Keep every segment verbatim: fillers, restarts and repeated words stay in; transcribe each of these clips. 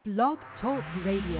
Blog Talk Radio.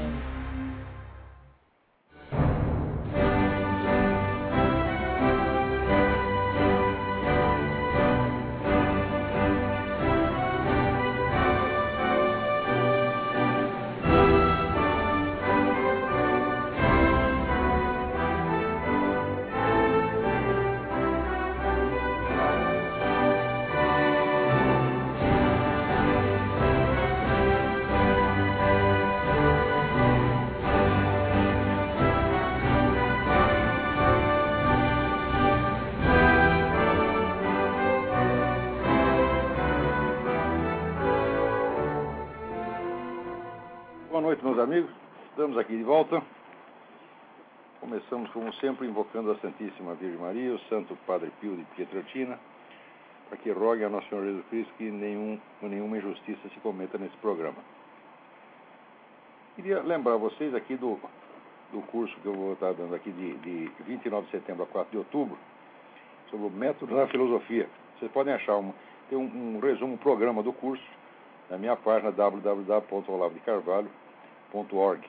Boa noite, meus amigos. Estamos aqui de volta. Começamos, como sempre, invocando a Santíssima Virgem Maria, o Santo Padre Pio de Pietrelcina, para que rogue a Nosso Senhor Jesus Cristo que nenhum, nenhuma injustiça se cometa nesse programa. Queria lembrar vocês aqui do, do curso que eu vou estar dando aqui de, de vinte e nove de setembro a quatro de outubro, sobre o método da filosofia. Vocês podem achar um, tem um, um resumo, um programa do curso na minha página w w w ponto olavo de carvalho ponto org.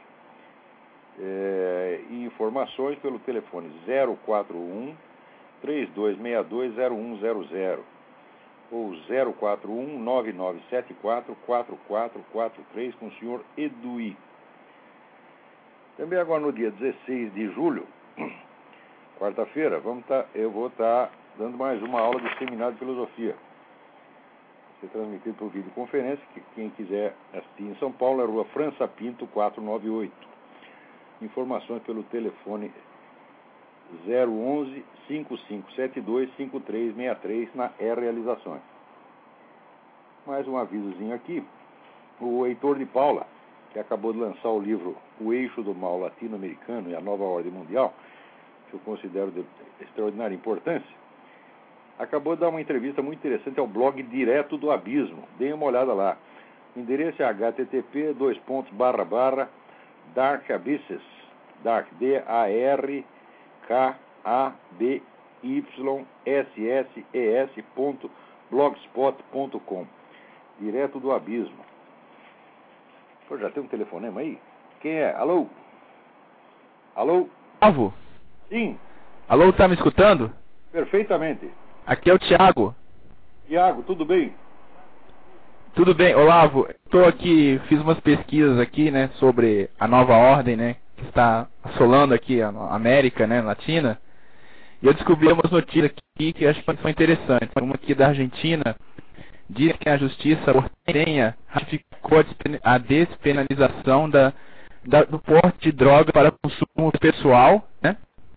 É, e informações pelo telefone zero quatro um, três dois seis dois, zero um zero zero ou zero quatro um, nove nove sete quatro, quatro quatro quatro três com o senhor Eduí. Também agora no dia dezesseis de julho, quarta-feira, vamos tá, eu vou estar tá dando mais uma aula do Seminário de Filosofia. Vai ser transmitido por videoconferência, que quem quiser assistir em São Paulo é Rua França Pinto quatrocentos e noventa e oito. Informações pelo telefone zero onze, cinco cinco sete dois, cinco três seis três na E Realizações. Mais um avisozinho aqui. O Heitor de Paula, que acabou de lançar o livro O Eixo do Mal Latino-Americano e a Nova Ordem Mundial, que eu considero de extraordinária importância, acabou de dar uma entrevista muito interessante ao blog Direto do Abismo. Deem uma olhada lá. O endereço é h t t p dois pontos barra barra dark abysses, dark, D A R K A B Y S S E S ponto blogspot ponto com. Direto do Abismo. Pô, já tem um telefonema aí? Quem é? Alô? Alô? Alvo? Sim. Alô, tá me escutando? Perfeitamente. Aqui é o Thiago. Tiago, tudo bem? Tudo bem, Olavo, estou aqui, fiz umas pesquisas aqui, né, sobre a nova ordem, né, que está assolando aqui a América, né, Latina, e eu descobri umas notícias aqui que eu acho que são interessantes. Uma aqui da Argentina diz que a justiça portenha ratificou a despenalização da, da, do porte de droga para consumo pessoal, né,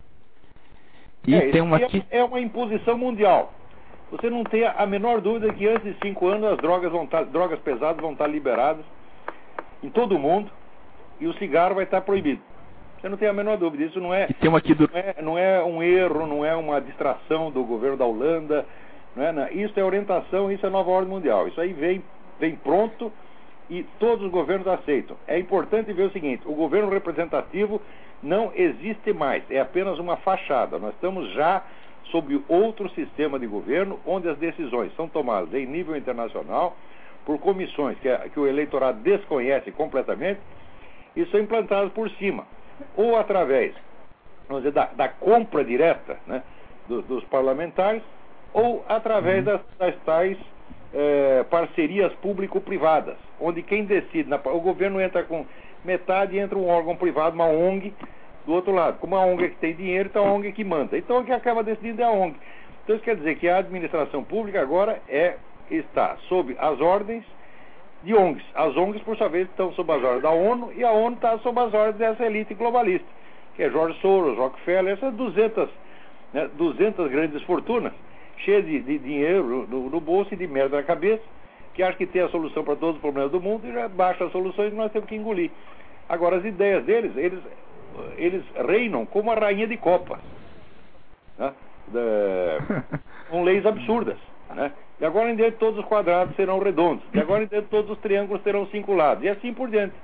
e é, tem uma é, aqui... é uma imposição mundial. Você não tem a menor dúvida que antes de cinco anos as drogas, vão estar, drogas pesadas vão estar liberadas em todo o mundo e o cigarro vai estar proibido. Você não tem a menor dúvida. Isso não é, E tem uma aqui do... não é, não é um erro, não é uma distração do governo da Holanda. Não é, não. Isso é orientação, isso é nova ordem mundial. Isso aí vem, vem pronto e todos os governos aceitam. É importante ver o seguinte: o governo representativo não existe mais, é apenas uma fachada. Nós estamos já sob outro sistema de governo, onde as decisões são tomadas em nível internacional por comissões que, a, que o eleitorado desconhece completamente e são implantadas por cima, ou através, vamos dizer, da, da compra direta, né, do, dos parlamentares, ou através das, das tais eh, parcerias público-privadas, onde quem decide, na, o governo entra com metade, entra um órgão privado, uma O N G, do outro lado. Como a O N G é que tem dinheiro, então a O N G é que manda. Então o que acaba decidindo é a O N G. Então isso quer dizer que a administração pública agora é, está sob as ordens de O N Gs. As O N Gs, por sua vez, estão sob as ordens da ONU, e a ONU está sob as ordens dessa elite globalista, que é George Soros, Rockefeller, essas duzentas, né, duzentas grandes fortunas, cheias de, de dinheiro no, no bolso e de merda na cabeça, que acham que tem a solução para todos os problemas do mundo e já baixa as soluções e nós temos que engolir. Agora, as ideias deles, eles... eles reinam como a rainha de copas, né? Da... com leis absurdas, né? E agora em diante todos os quadrados serão redondos, e agora em diante todos os triângulos terão cinco lados, e assim por diante.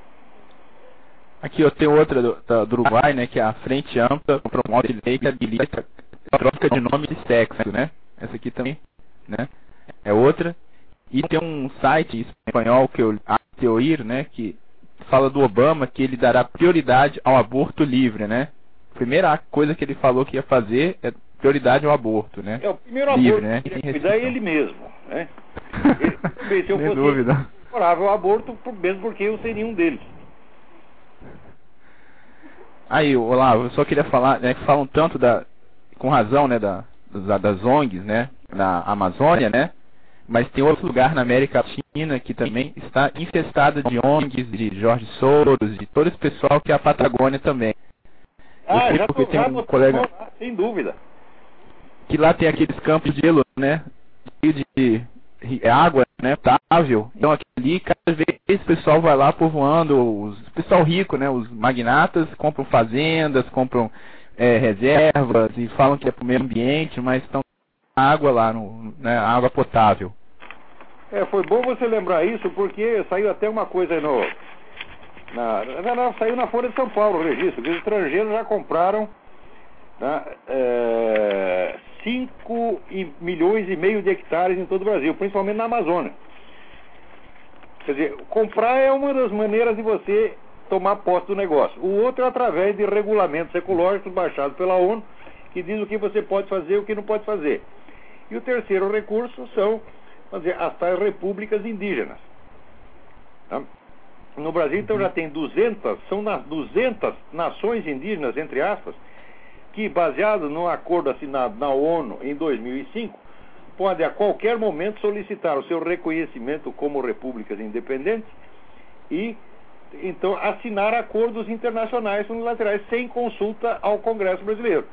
Aqui eu tenho outra do, da, do Uruguai, né, que é a Frente Ampla promove lei que habilita a troca de nome de sexo, né? Essa aqui também, né? É outra. E tem um site espanhol que eu Teoir, né, que fala do Obama que ele dará prioridade ao aborto livre, né? A primeira coisa que ele falou que ia fazer é prioridade ao aborto, né? É o primeiro livre, aborto né? que ele ia cuidar é ele mesmo, né? Ele, também, se eu Sem fosse dúvida. favorável ao aborto, por- mesmo porque eu seria um deles. Aí, Olavo, eu só queria falar, né, que falam tanto da, com razão, né, da, das, das O N Gs, né, na Amazônia, né, mas tem outro lugar na América Latina que também está infestado de O N Gs, de Jorge Soros, de todo esse pessoal que é a Patagônia também. Ah, Eu já porque tô, tem já um botei colega mão lá, sem dúvida. que lá tem aqueles campos de gelo, né, cheio de, de água, né, potável. Então aqui, cada vez o pessoal vai lá povoando, os, o pessoal rico, né, os magnatas compram fazendas, compram é, reservas e falam que é para o meio ambiente, mas estão água lá, no, né, água potável. É, foi bom você lembrar isso, porque saiu até uma coisa aí no... Na, na, na, saiu na Folha de São Paulo o registro, que os estrangeiros já compraram, né, é, cinco milhões e meio de hectares em todo o Brasil, principalmente na Amazônia. Quer dizer, comprar é uma das maneiras de você tomar posse do negócio. O outro é através de regulamentos ecológicos baixados pela ONU, que diz o que você pode fazer e o que não pode fazer. E o terceiro recurso são, vamos dizer, as tais repúblicas indígenas. Tá? No Brasil, então, já tem duzentas, são nas duzentas nações indígenas, entre aspas, que, baseado no acordo assinado na ONU em dois mil e cinco, pode a qualquer momento solicitar o seu reconhecimento como repúblicas independentes e, então, assinar acordos internacionais unilaterais sem consulta ao Congresso brasileiro.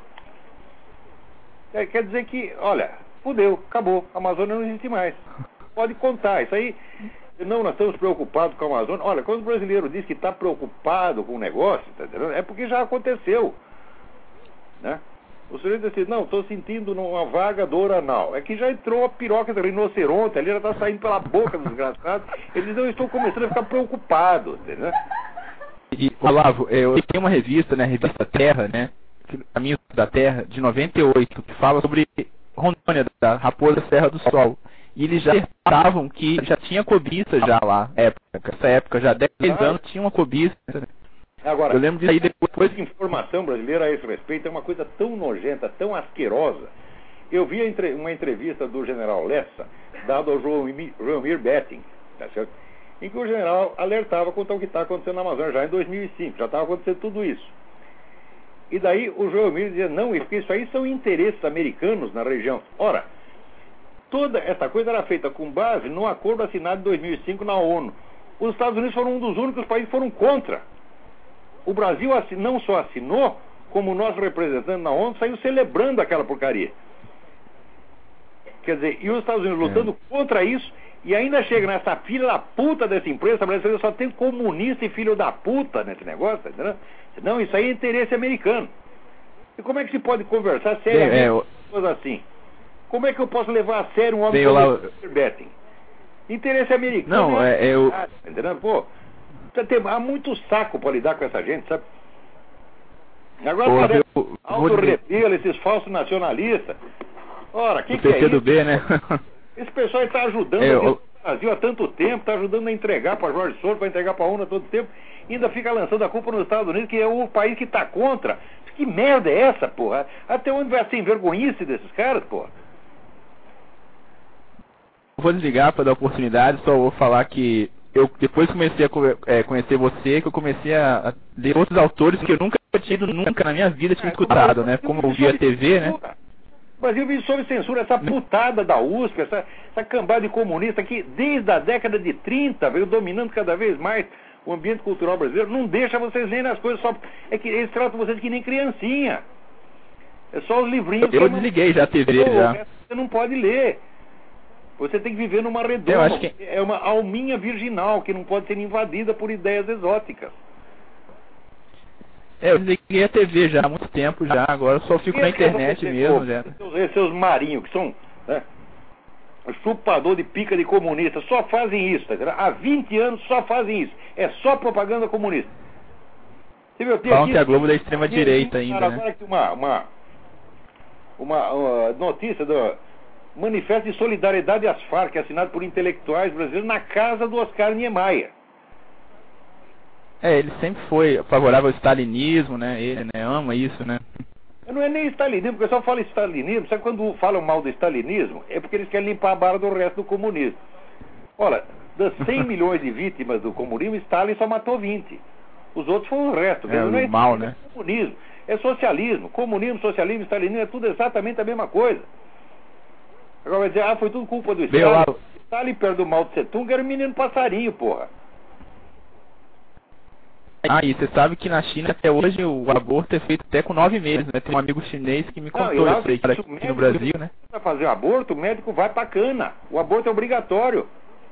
É, quer dizer que, olha, fudeu, acabou, a Amazônia não existe mais. Pode contar, isso aí, não, nós estamos preocupados com a Amazônia. Olha, quando o brasileiro diz que está preocupado com o negócio, tá entendendo? É porque já aconteceu, né? O sujeito diz assim, não, estou sentindo uma vaga dor anal. É que já entrou a piroca do rinoceronte, ali já está saindo pela boca do desgraçado. Ele diz, eu estou começando a ficar preocupado, entendeu? E, Olavo, eu tenho uma revista, né, a revista Terra, né, Caminhos da Terra, de noventa e oito, que fala sobre Rondônia, da Raposa Serra do Sol. E eles já acertavam que já tinha cobiça já lá, época, essa época, já há dez anos tinha uma cobiça. Agora, eu lembro disso aí depois. A informação brasileira a esse respeito é uma coisa tão nojenta, tão asquerosa. Eu vi uma entrevista do general Lessa, dada ao Joelmir Betting, tá certo? Em que o general alertava quanto ao que está acontecendo na Amazônia já em dois mil e cinco, já estava acontecendo tudo isso. E daí o Joelmir dizia, não, porque isso aí são interesses americanos na região. Ora, toda essa coisa era feita com base no acordo assinado em dois mil e cinco na ONU. Os Estados Unidos foram um dos únicos países que foram contra. O Brasil não só assinou, como o nosso representante na ONU saiu celebrando aquela porcaria. Quer dizer, e os Estados Unidos lutando é. contra isso, e ainda chega nessa filha da puta dessa empresa brasileira, só tem comunista e filho da puta nesse negócio, tá entendendo? Não, isso aí é interesse americano. E como é que se pode conversar seriamente é, eu... com coisas assim? Como é que eu posso levar a sério um homem como lá... o Betting? Interesse americano. Não, é, é eu... Ah, tá entendendo? Pô, há muito saco para lidar com essa gente, sabe? Agora parece autorrepelo, esses falsos nacionalistas. Ora, quem que é isso? B, né? Esse pessoal está ajudando é, o Brasil há tanto tempo, está ajudando a entregar para Jorge Soros, para entregar para a ONU há todo tempo, e ainda fica lançando a culpa nos Estados Unidos, que é o país que está contra. Que merda é essa, porra? Até onde vai ser envergonhice desses caras, porra? Vou desligar para dar oportunidade, só vou falar que eu depois comecei a é, conhecer você, que eu comecei a ler outros autores que eu nunca tinha tido, nunca na minha vida tinha escutado, né? Como eu via T V, né? O Brasil vive sob censura, essa putada da U S P, essa, essa cambada de comunista que desde a década de trinta veio dominando cada vez mais o ambiente cultural brasileiro, não deixa vocês lerem as coisas só... É que eles tratam vocês que nem criancinha. É só os livrinhos... Eu, eu desliguei já a T V, já. Você não pode ler. Você tem que viver numa redoma. Que... É uma alminha virginal que não pode ser invadida por ideias exóticas. É, eu desliguei a T V já há muito tempo já, agora eu só fico que na é internet mesmo, já. Esses seus marinhos que são, né, chupador de pica de comunista, só fazem isso, tá entendendo? Há vinte anos só fazem isso. É só propaganda comunista. Você viu, falam aqui, que a Globo é da extrema direita ainda, cara, né? Agora que uma, uma, uma, uma notícia do Manifesto de Solidariedade às Farc, assinado por intelectuais brasileiros na casa do Oscar Niemeyer. É, ele sempre foi favorável ao stalinismo, né? Ele, né, ama isso, né? Não é nem stalinismo, porque o pessoal fala stalinismo, sabe quando falam mal do stalinismo? É porque eles querem limpar a barra do resto do comunismo. Olha, das cem milhões de vítimas do comunismo, Stalin só matou vinte. Os outros foram o resto. É, não é mal, né? comunismo, é socialismo. Comunismo, socialismo, stalinismo é tudo exatamente a mesma coisa. Agora vai dizer, ah, foi tudo culpa do Stalin. Lá... Stalin perto do Mao Tse Tung era um menino passarinho, porra. Ah, e você sabe que na China até hoje o aborto é feito até com nove meses, né? Tem um amigo chinês que me contou não, isso aí, cara, aqui no Brasil, né? Para fazer aborto, o médico vai pra cana. O aborto é obrigatório.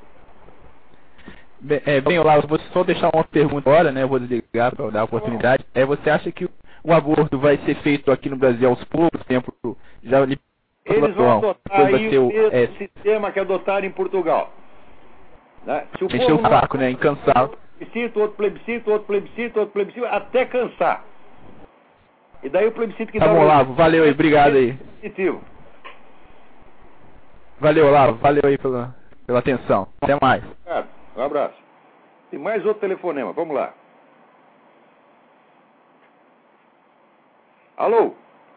Bem, é, bem, Olavo, eu vou só deixar uma pergunta agora, né? Eu vou desligar para dar a oportunidade. É, você acha que o aborto vai ser feito aqui no Brasil aos poucos, tempo já li... Eles vão adotar aí o mesmo é... sistema que adotaram em Portugal. Né? Se o Encher o saco, né? Incansável. Plebiscito, outro plebiscito, outro plebiscito, outro plebiscito, até cansar. E daí o plebiscito que tá dá... Tá bom, Olavo, valeu aí, obrigado aí. Positivo. Valeu, Olavo, valeu aí pela, pela atenção. Até mais. Um abraço. Tem mais outro telefonema, vamos lá. Alô?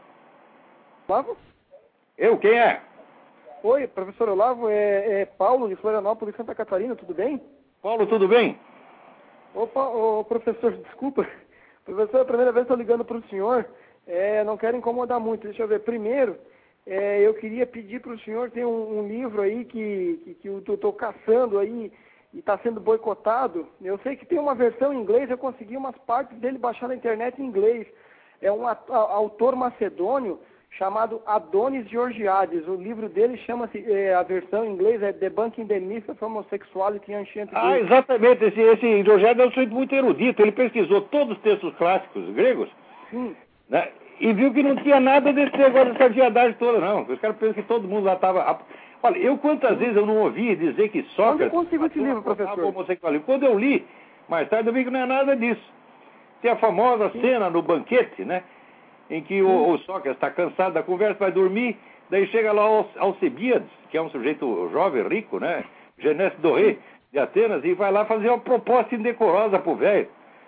Olavo? Eu, quem é? Oi, professor Olavo, é, é Paulo de Florianópolis, Santa Catarina, tudo bem? Paulo, tudo bem? Opa, ô, professor, desculpa. Professor, é a primeira vez que estou ligando para o senhor. É, não quero incomodar muito. Deixa eu ver. Primeiro, é, eu queria pedir para o senhor, tem um, um livro aí que, que, que eu estou caçando aí e está sendo boicotado. Eu sei que tem uma versão em inglês, eu consegui umas partes dele baixar na internet em inglês. É um a, a, autor macedônio chamado Adonis Georgiades. O livro dele chama-se, é, a versão em inglês é Debunking the Myth of Homosexuality in Ancient Greece. Ah, exatamente. Esse, esse Georgiades é um sujeito muito erudito. Ele pesquisou todos os textos clássicos gregos, Sim. Né, e viu que não tinha nada desse negócio, dessa viadagem toda, não. Os caras pensam que todo mundo lá estava... Olha, eu quantas vezes eu não ouvi dizer que Sócrates... Onde eu consigo esse livro, professor? Homossexualismo. Quando eu li, mais tarde eu vi que não é nada disso. Tem a famosa Sim. cena no banquete, né? Em que o, o Sócrates está cansado da conversa, vai dormir, daí chega lá Alcebiades, que é um sujeito jovem, rico, né? Genésio Doré, de Atenas, e vai lá fazer uma proposta indecorosa pro velho.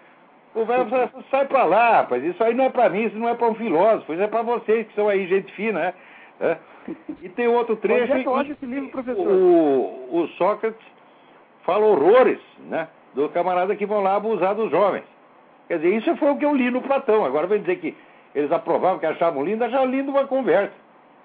O velho fala, sai pra lá, rapaz, isso aí não é pra mim, isso não é pra um filósofo, isso é pra vocês que são aí gente fina, né? É. E tem outro trecho... Onde é que eu acho esse livro, professor? O, o Sócrates fala horrores, né? Do camarada que vão lá abusar dos jovens. Quer dizer, isso foi o que eu li no Platão. Agora vem dizer que eles aprovavam, que achavam lindo, achavam lindo uma conversa.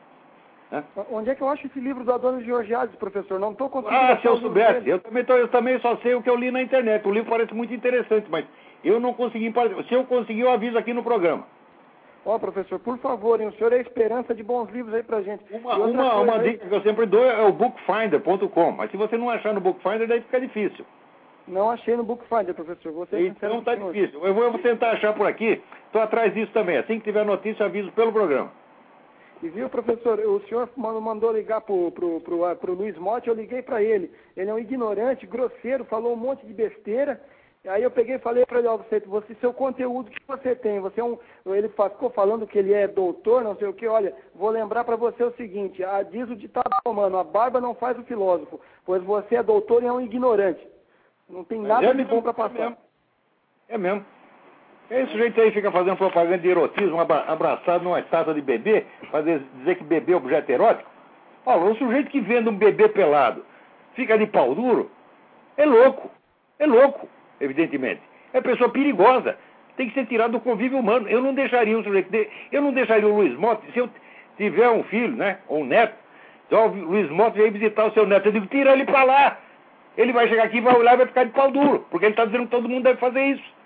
Né? Onde é que eu acho esse livro do Adonis Georgiades, professor? Não estou conseguindo... Ah, se eu soubesse. Eu também, tô, eu também só sei o que eu li na internet. O livro parece muito interessante, mas eu não consegui... Se eu conseguir, eu aviso aqui no programa. Ó, oh, professor, por favor, hein? O senhor é a esperança de bons livros aí pra gente. Uma, uma, uma dica que eu sempre dou é o bookfinder ponto com. Mas se você não achar no Bookfinder, daí fica difícil. Não achei no Bookfinder, professor. Você então tá difícil. Eu vou, eu vou tentar achar por aqui. Estou atrás disso também. Assim que tiver notícia, eu aviso pelo programa. E viu, professor, o senhor mandou ligar pro, pro, pro, pro Luiz Motti, eu liguei para ele. Ele é um ignorante, grosseiro, falou um monte de besteira. Aí eu peguei e falei para ele, ó, você, você, seu conteúdo que você tem, você é um... Ele ficou falando que ele é doutor, não sei o que, olha, vou lembrar para você o seguinte, a, diz o ditado romano, a barba não faz o filósofo, pois você é doutor e é um ignorante. Não tem nada é de bom para passar. É mesmo. É mesmo. Esse sujeito aí fica fazendo propaganda de erotismo abraçado numa estátua de bebê, para dizer que bebê é objeto erótico. Olha, o sujeito que vende um bebê pelado fica de pau duro, é louco. É louco, evidentemente. É pessoa perigosa. Tem que ser tirado do convívio humano. Eu não deixaria um sujeito... De... Eu não deixaria o Luiz Motti, se eu tiver um filho, né, ou um neto, então o Luiz Motti veio visitar o seu neto, eu digo, tira ele para lá. Ele vai chegar aqui, vai olhar e vai ficar de pau duro, porque ele está dizendo que todo mundo deve fazer isso.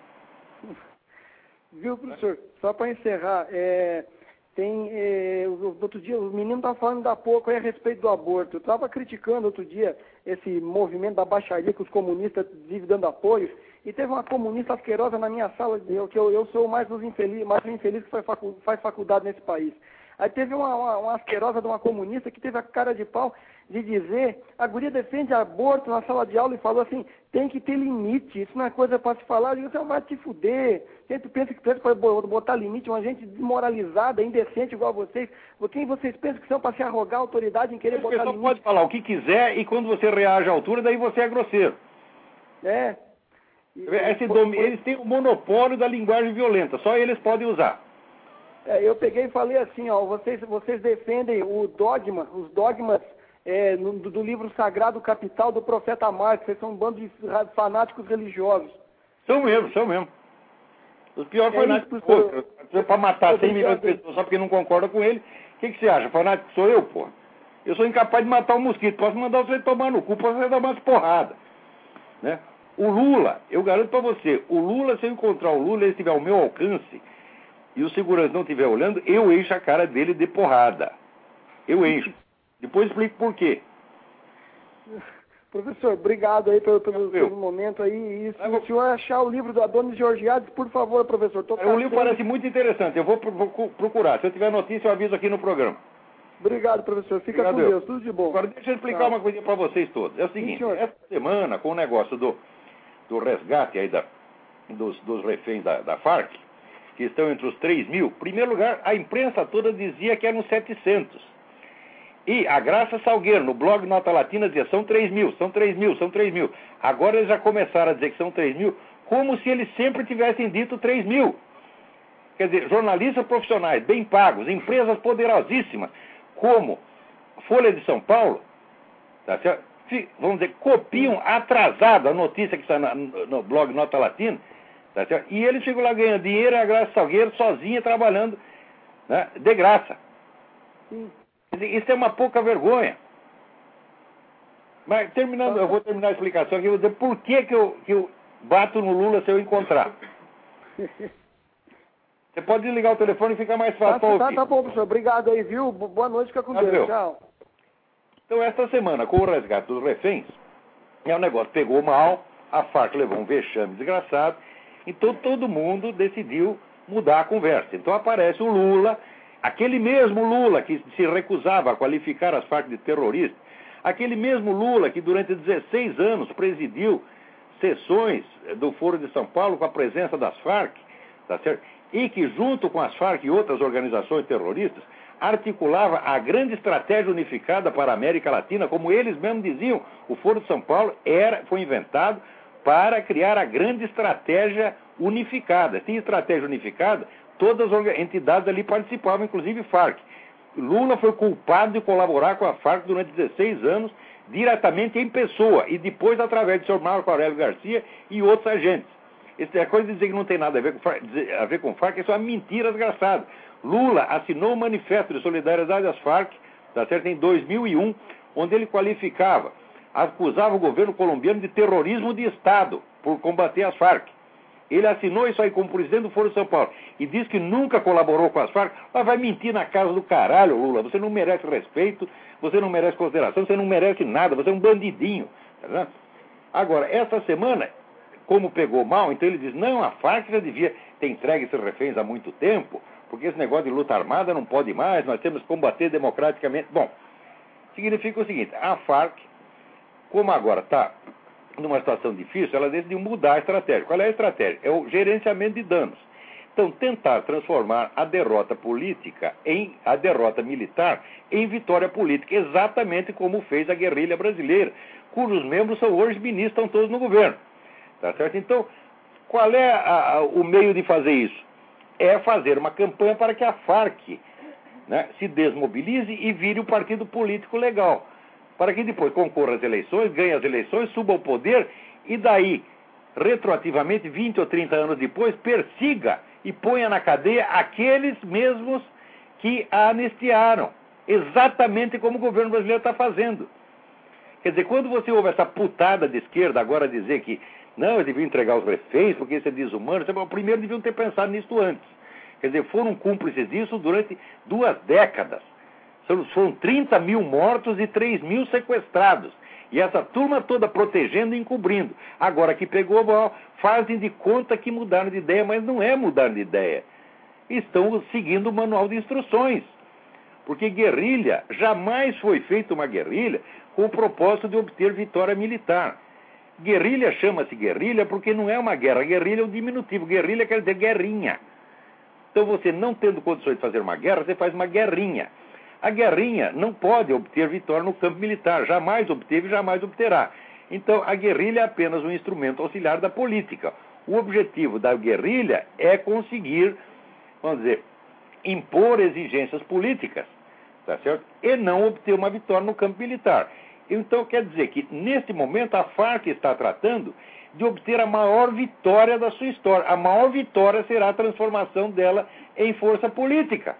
Viu, professor? Só para encerrar, é, tem, é, outro dia, o menino estava falando da pouco aí a respeito do aborto. Eu estava criticando outro dia esse movimento da baixaria que os comunistas vivem dando apoio, e teve uma comunista asquerosa na minha sala, que eu, eu sou o mais infeliz, mais infeliz que faz, facu, faz faculdade nesse país. Aí teve uma, uma, uma asquerosa de uma comunista que teve a cara de pau de dizer, a guria defende aborto na sala de aula e falou assim, tem que ter limite, isso não é coisa para se falar, eu digo, você vai te fuder, quem tu pensa que pode botar limite, uma gente desmoralizada, indecente igual a vocês, quem vocês pensam que são para se arrogar a autoridade em querer botar limite? Você pode falar o que quiser e quando você reage à altura, daí você é grosseiro. É. Esse dom... Eles têm o monopólio da linguagem violenta, só eles podem usar. É, eu peguei e falei assim, ó, vocês, vocês defendem o dogma, os dogmas é, no, do, do livro Sagrado Capital do profeta Marcos, vocês são um bando de fanáticos religiosos. São mesmo, são mesmo. Os piores é fanáticos, para matar cem milhões de pessoas só porque não concorda com ele, o que, que você acha? Fanático sou eu, pô? Eu sou incapaz de matar um mosquito, posso mandar você tomar no cu, posso dar umas porradas, né? O Lula, eu garanto para você, o Lula, se eu encontrar o Lula, ele estiver ao meu alcance, e o segurança não estiver olhando, eu encho a cara dele de porrada. Eu encho. Depois explico por quê. Professor, obrigado aí pelo, pelo, pelo momento aí. E se o senhor achar o livro do Adonis Georgiades, por favor, professor. Tô o livro parece muito interessante. Eu vou procurar. Se eu tiver notícia, eu aviso aqui no programa. Obrigado, professor. Fica Obrigado, com Deus. Tudo de bom. Agora, deixa eu explicar tá. uma coisa para vocês todos. É o seguinte, Sim, essa semana, com o negócio do, do resgate aí da, dos, dos reféns da, da Farc, que estão entre os três mil, em primeiro lugar, a imprensa toda dizia que eram setecentos. E a Graça Salgueiro, no blog Nota Latina, dizia, são três mil, são três mil, são três mil. Agora eles já começaram a dizer que são três mil, como se eles sempre tivessem dito três mil. Quer dizer, jornalistas profissionais, bem pagos, empresas poderosíssimas, como Folha de São Paulo, tá certo? Vamos dizer, copiam atrasado a notícia que está na, no, no blog Nota Latina, tá certo? E eles ficam lá ganhando dinheiro, e a Graça Salgueiro sozinha trabalhando, né, de graça. Sim. Isso é uma pouca vergonha. Mas terminando, eu vou terminar a explicação aqui, eu vou dizer por que, que, eu, que eu bato no Lula se eu encontrar. Você pode desligar o telefone e fica mais fácil para tá, ouvir. Tá, tá bom, professor. Obrigado aí, viu? Boa noite, fica com Deus. Tchau. Então, esta semana, com o resgate dos reféns, é um negócio, pegou mal, a Farc levou um vexame desgraçado, então todo mundo decidiu mudar a conversa. Então aparece o Lula, aquele mesmo Lula que se recusava a qualificar as Farc de terroristas, aquele mesmo Lula que durante dezesseis anos presidiu sessões do Foro de São Paulo com a presença das Farc, tá certo? E que junto com as Farc e outras organizações terroristas articulava a grande estratégia unificada para a América Latina, como eles mesmos diziam, o Foro de São Paulo era, foi inventado para criar a grande estratégia unificada. Tinha estratégia unificada, todas as entidades ali participavam, inclusive Farc. Lula foi culpado de colaborar com a Farc durante dezesseis anos, diretamente em pessoa, e depois através do senhor Marco Aurélio Garcia e outros agentes. Essa coisa de dizer que não tem nada a ver com Farc, a ver com Farc, isso é uma mentira desgraçada. Lula assinou o manifesto de solidariedade às Farc, tá certo, em dois mil e um, onde ele qualificava, acusava o governo colombiano de terrorismo de Estado por combater as Farc. Ele assinou isso aí como presidente do Foro de São Paulo e diz que nunca colaborou com as Farc. Mas vai mentir na casa do caralho, Lula. Você não merece respeito, você não merece consideração, você não merece nada, você é um bandidinho. Tá vendo? Agora, essa semana, como pegou mal, então ele diz, não, a Farc já devia ter entregue esses reféns há muito tempo, porque esse negócio de luta armada não pode mais, nós temos que combater democraticamente. Bom, significa o seguinte, a Farc, como agora está numa situação difícil, ela decidiu mudar a estratégia. Qual é a estratégia? É o gerenciamento de danos. Então, tentar transformar a derrota política em a derrota militar em vitória política, exatamente como fez a guerrilha brasileira, cujos membros são hoje ministros, estão todos no governo. Tá certo? Então, qual é a, a, o meio de fazer isso? É fazer uma campanha para que a Farc, né, se desmobilize e vire um partido político legal, para que depois concorra às eleições, ganhe as eleições, suba ao poder e daí, retroativamente, vinte ou trinta anos depois, persiga e ponha na cadeia aqueles mesmos que a anistiaram, exatamente como o governo brasileiro está fazendo. Quer dizer, quando você ouve essa putada de esquerda agora dizer que não, eles deviam entregar os reféns porque isso é desumano, primeiro deviam ter pensado nisso antes. Quer dizer, foram cúmplices disso durante duas décadas. Foram trinta mil mortos e três mil sequestrados. E essa turma toda protegendo e encobrindo. Agora que pegou mal, fazem de conta que mudaram de ideia, mas não é mudar de ideia. Estão seguindo o manual de instruções. Porque guerrilha, jamais foi feita uma guerrilha com o propósito de obter vitória militar. Guerrilha chama-se guerrilha porque não é uma guerra. Guerrilha é um diminutivo. Guerrilha quer dizer guerrinha. Então você não tendo condições de fazer uma guerra, você faz uma guerrinha. A guerrinha não pode obter vitória no campo militar. Jamais obteve e jamais obterá. Então, a guerrilha é apenas um instrumento auxiliar da política. O objetivo da guerrilha é conseguir, vamos dizer, impor exigências políticas, tá certo? E não obter uma vitória no campo militar. Então, quer dizer que, neste momento, a Farc está tratando de obter a maior vitória da sua história. A maior vitória será a transformação dela em força política.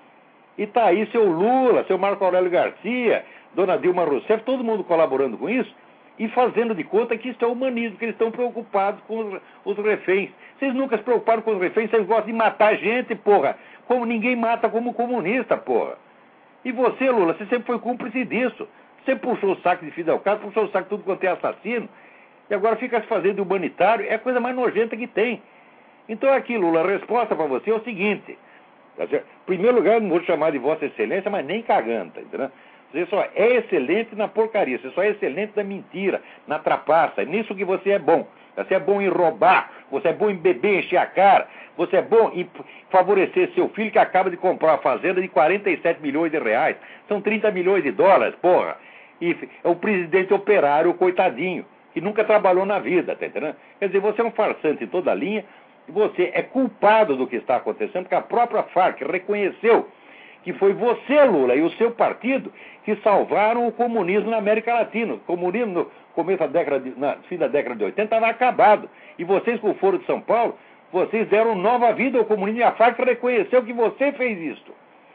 E está aí seu Lula, seu Marco Aurélio Garcia, dona Dilma Rousseff, todo mundo colaborando com isso e fazendo de conta que isso é humanismo, que eles estão preocupados com os, os reféns. Vocês nunca se preocuparam com os reféns, vocês gostam de matar gente, porra. Como ninguém mata como comunista, porra. E você, Lula, você sempre foi cúmplice disso. Você puxou o saco de Fidel Castro, puxou o saco de tudo quanto é assassino, e agora fica se fazendo de humanitário, é a coisa mais nojenta que tem. Então aqui, Lula, a resposta para você é o seguinte. Tá certo? Em primeiro lugar, eu não vou te chamar de Vossa Excelência, mas nem cagando, tá entendendo? Você só é excelente na porcaria, você só é excelente na mentira, na trapaça, é nisso que você é bom. Você é bom em roubar, você é bom em beber, encher a cara, você é bom em favorecer seu filho que acaba de comprar uma fazenda de quarenta e sete milhões de reais. São trinta milhões de dólares, porra. E é o presidente operário, coitadinho, que nunca trabalhou na vida, tá entendendo? Quer dizer, você é um farsante em toda a linha, e você é culpado do que está acontecendo, porque a própria Farc reconheceu que foi você, Lula, e o seu partido que salvaram o comunismo na América Latina. O comunismo, no começo da década de, na fim da década de oitenta, estava acabado. E vocês, com o Foro de São Paulo, vocês deram nova vida ao comunismo, e a Farc reconheceu que você fez isso.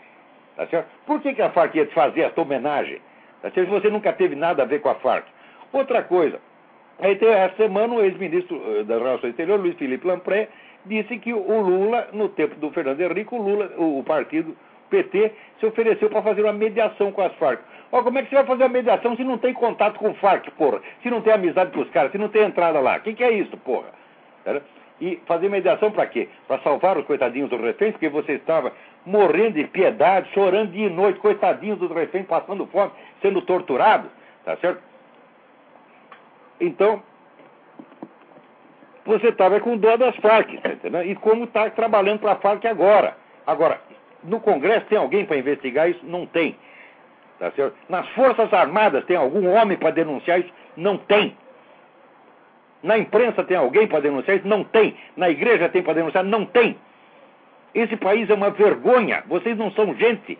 Tá certo? Por que, que a Farc ia te fazer essa homenagem? Tá certo? Você nunca teve nada a ver com a Farc. Outra coisa, aí tem, essa semana o ex-ministro das Relações Exteriores, Luiz Felipe Lampré, disse que o Lula, no tempo do Fernando Henrique, o Lula, o partido P T, se ofereceu para fazer uma mediação com as Farc. Ó, como é que você vai fazer uma mediação se não tem contato com o Farc, porra? Se não tem amizade com os caras, se não tem entrada lá? O que, que é isso, porra? E fazer mediação para quê? Para salvar os coitadinhos dos reféns, porque você estava morrendo de piedade, chorando dia e noite, coitadinhos dos reféns, passando fome, sendo torturados, tá certo? Então, você estava com dó das Farc, tá entendendo? E como está trabalhando para a Farc agora. Agora, no Congresso tem alguém para investigar isso? Não tem. Tá certo? Nas Forças Armadas tem algum homem para denunciar isso? Não tem. Na imprensa tem alguém para denunciar isso? Não tem. Na igreja tem para denunciar? Não tem. Esse país é uma vergonha. Vocês não são gente.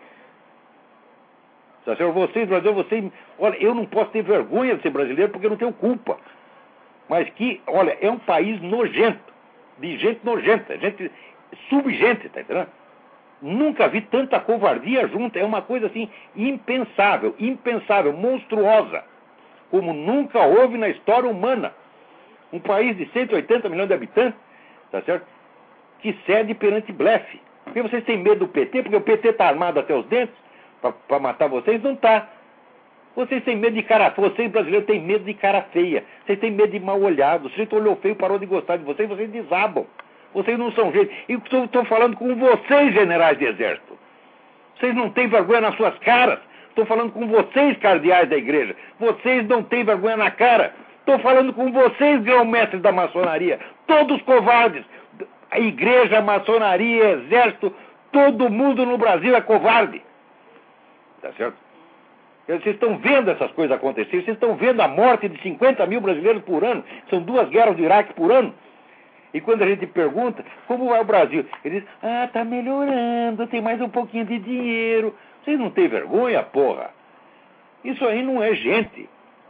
Tá certo? Vocês, Brasil, vocês... Olha, eu não posso ter vergonha de ser brasileiro porque eu não tenho culpa. Mas que, olha, é um país nojento. De gente nojenta. Gente subgente, tá entendendo? Nunca vi tanta covardia junta. É uma coisa assim impensável, impensável, monstruosa, como nunca houve na história humana. Um país de cento e oitenta milhões de habitantes, tá certo? Que cede perante blefe. Porque vocês têm medo do P T, porque o P T está armado até os dentes para matar vocês? Não está. Vocês têm medo de cara feia. Vocês brasileiros têm medo de cara feia. Vocês têm medo de mal olhado. Se você olhou feio, parou de gostar de vocês, vocês desabam. Vocês não são gente. E estou falando com vocês, generais de exército. Vocês não têm vergonha nas suas caras. Estou falando com vocês, cardeais da igreja. Vocês não têm vergonha na cara. Estou falando com vocês, grão-mestres da maçonaria. Todos covardes. A igreja, a maçonaria, exército, todo mundo no Brasil é covarde. Tá certo? Vocês estão vendo essas coisas acontecerem. Vocês estão vendo a morte de cinquenta mil brasileiros por ano. São duas guerras do Iraque por ano. E quando a gente pergunta, como vai o Brasil? Ele diz, ah, tá melhorando, tem mais um pouquinho de dinheiro. Vocês não têm vergonha, porra? Isso aí não é gente.